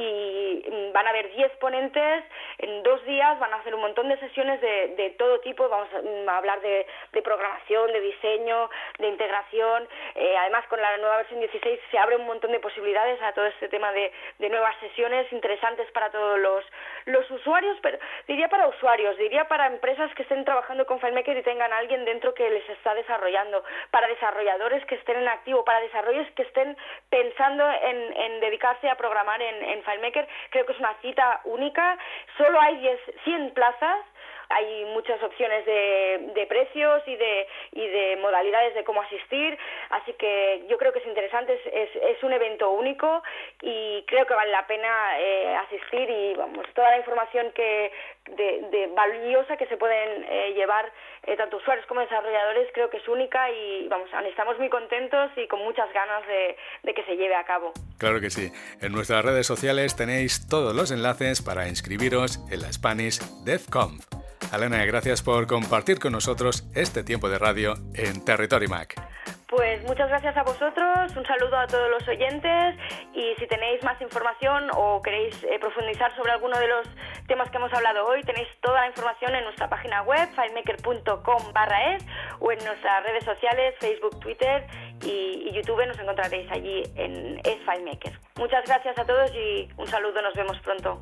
y van a haber diez ponentes en dos días, van a hacer un montón de sesiones de, de todo tipo. Vamos a hablar de, de programación, de diseño, de integración. Eh, además, con la nueva versión dieciséis se abre un montón de posibilidades a todo este tema de, de nuevas sesiones interesantes para todos los, los usuarios, pero diría para usuarios, diría para empresas que estén trabajando con FileMaker y tengan a alguien dentro que les está desarrollando, para desarrolladores que estén en activo, para desarrolladores que estén pensando en, en dedicarse a programar en, en FileMaker. Creo que es una cita única. Solo hay diez, cien plazas. Hay muchas opciones de, de precios y de, y de modalidades de cómo asistir, así que yo creo que es interesante, es, es, es un evento único y creo que vale la pena eh, asistir, y vamos, toda la información que de, de valiosa que se pueden eh, llevar eh, tanto usuarios como desarrolladores creo que es única, y vamos, estamos muy contentos y con muchas ganas de, de que se lleve a cabo. Claro que sí. En nuestras redes sociales tenéis todos los enlaces para inscribiros en la Spanish DevConf. Alana, gracias por compartir con nosotros este tiempo de radio en Territory Mac. Pues muchas gracias a vosotros, un saludo a todos los oyentes, y si tenéis más información o queréis eh, profundizar sobre alguno de los temas que hemos hablado hoy, tenéis toda la información en nuestra página web, filemaker punto com barra es, o en nuestras redes sociales, Facebook, Twitter y, y YouTube. Nos encontraréis allí en Es FileMaker. Muchas gracias a todos y un saludo, nos vemos pronto.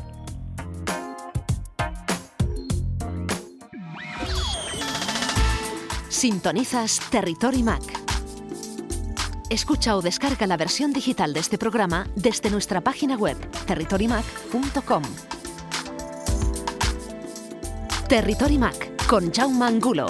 Sintonizas Territory Mac. Escucha o descarga la versión digital de este programa desde nuestra página web, territory mac punto com. Territory Mac, con Jaume Angulo.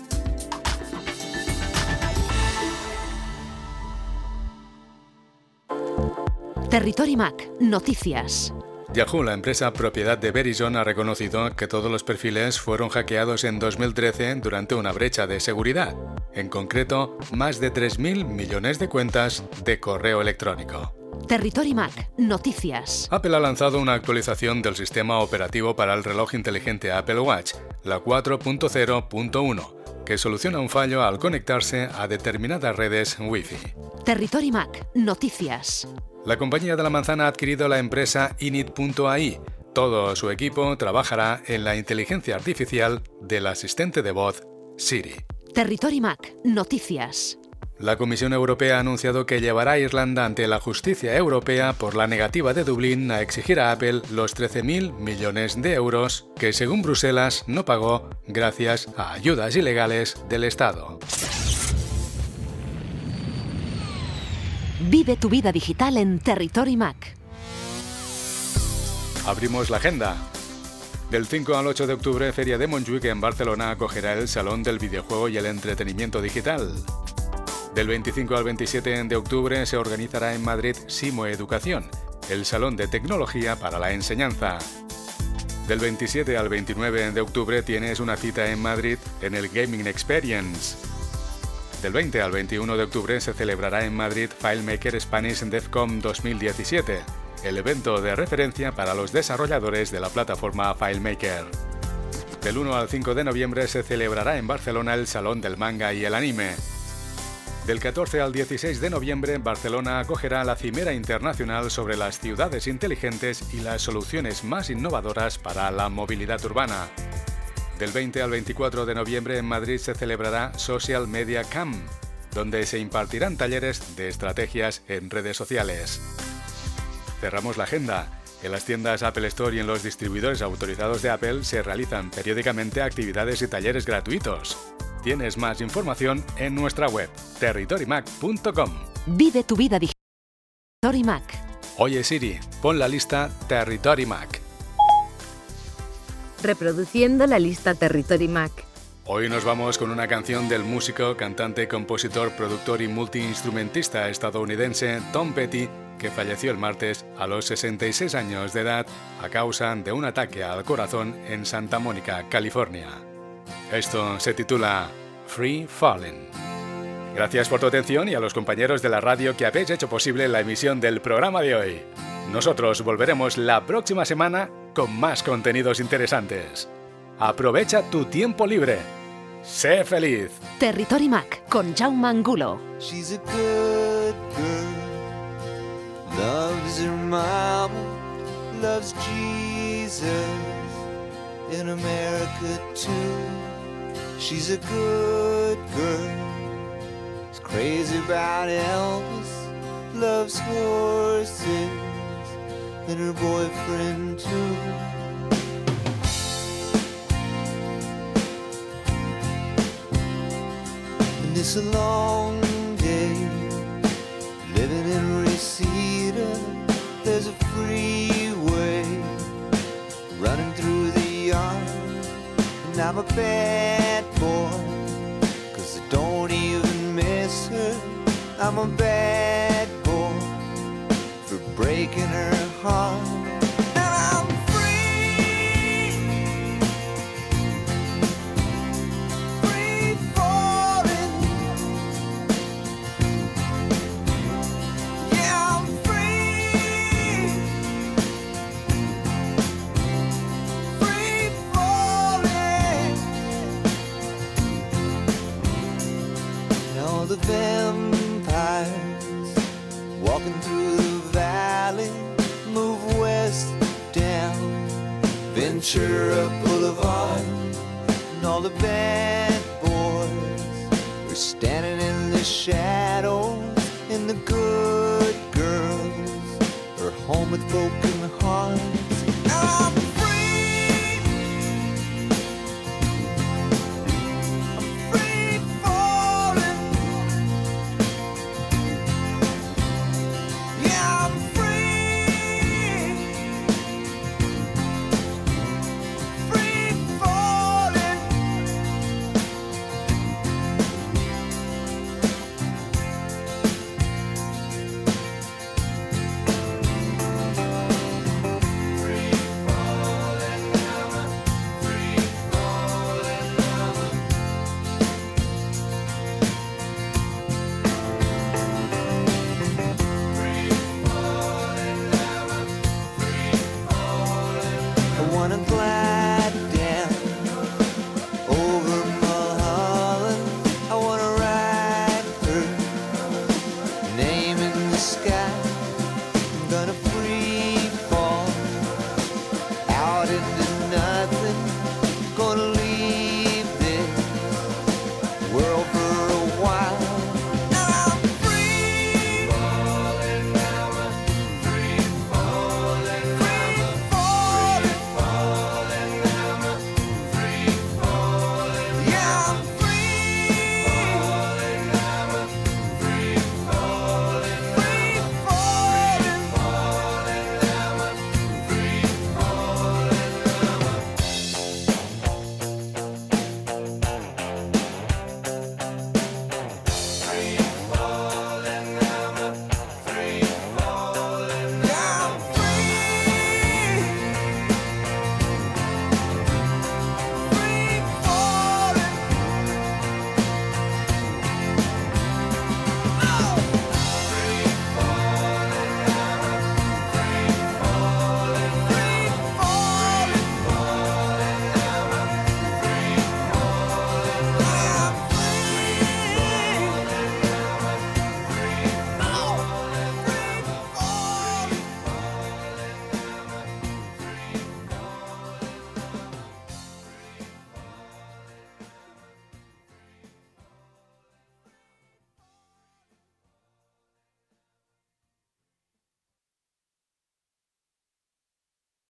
Territory Mac, noticias. Yahoo, la empresa propiedad de Verizon, ha reconocido que todos los perfiles fueron hackeados en dos mil trece durante una brecha de seguridad. En concreto, más de tres mil millones de cuentas de correo electrónico. Territory Mac, noticias. Apple ha lanzado una actualización del sistema operativo para el reloj inteligente Apple Watch, la cuatro punto cero punto uno, que soluciona un fallo al conectarse a determinadas redes Wi-Fi. Territory Mac, noticias. La compañía de la manzana ha adquirido la empresa Init punto a i. Todo su equipo trabajará en la inteligencia artificial del asistente de voz Siri. Territory Mac, noticias. La Comisión Europea ha anunciado que llevará a Irlanda ante la justicia europea por la negativa de Dublín a exigir a Apple los trece mil millones de euros que, según Bruselas, no pagó gracias a ayudas ilegales del Estado. Vive tu vida digital en Territory Mac. Abrimos la agenda. Del cinco al ocho de octubre, Feria de Montjuïc en Barcelona acogerá el Salón del Videojuego y el Entretenimiento Digital. Del veinticinco al veintisiete de octubre se organizará en Madrid Simo Educación, el Salón de Tecnología para la Enseñanza. Del veintisiete al veintinueve de octubre tienes una cita en Madrid en el Gaming Experience. Del veinte al veintiuno de octubre se celebrará en Madrid FileMaker Spanish DevConf dos mil diecisiete, el evento de referencia para los desarrolladores de la plataforma FileMaker. Del uno al cinco de noviembre se celebrará en Barcelona el Salón del Manga y el Anime. Del catorce al dieciséis de noviembre, Barcelona acogerá la Cimera Internacional sobre las ciudades inteligentes y las soluciones más innovadoras para la movilidad urbana. Del veinte al veinticuatro de noviembre en Madrid se celebrará Social Media Camp, donde se impartirán talleres de estrategias en redes sociales. Cerramos la agenda. En las tiendas Apple Store y en los distribuidores autorizados de Apple se realizan periódicamente actividades y talleres gratuitos. Tienes más información en nuestra web, territory mac punto com. Vive tu vida digital. Territory Mac. Oye Siri, pon la lista Territory Mac. Reproduciendo la lista Territory Mac. Hoy nos vamos con una canción del músico, cantante, compositor, productor y multiinstrumentista estadounidense Tom Petty, que falleció el martes a los sesenta y seis años de edad a causa de un ataque al corazón en Santa Mónica, California. Esto se titula Free Falling. Gracias por tu atención y a los compañeros de la radio que habéis hecho posible la emisión del programa de hoy. Nosotros volveremos la próxima semana con más contenidos interesantes. Aprovecha tu tiempo libre. Sé feliz. Territory Mac con Jaume Angulo. She's a good girl. Loves her mama, loves Jesus, in America too. She's a good girl, is crazy about Elvis, loves horses, and her boyfriend too. And it's a long day, living in Reseda, there's a freeway running through the yard. And I'm a bad boy, cause I don't even miss her. I'm a bad boy for breaking her heart. And I'm free, free falling. Yeah, I'm free, free falling. Now the vampires walking through the valley move west down Ventura Boulevard, and all the bad boys are standing in the shadows, and the good girls are home with broken hearts. I'm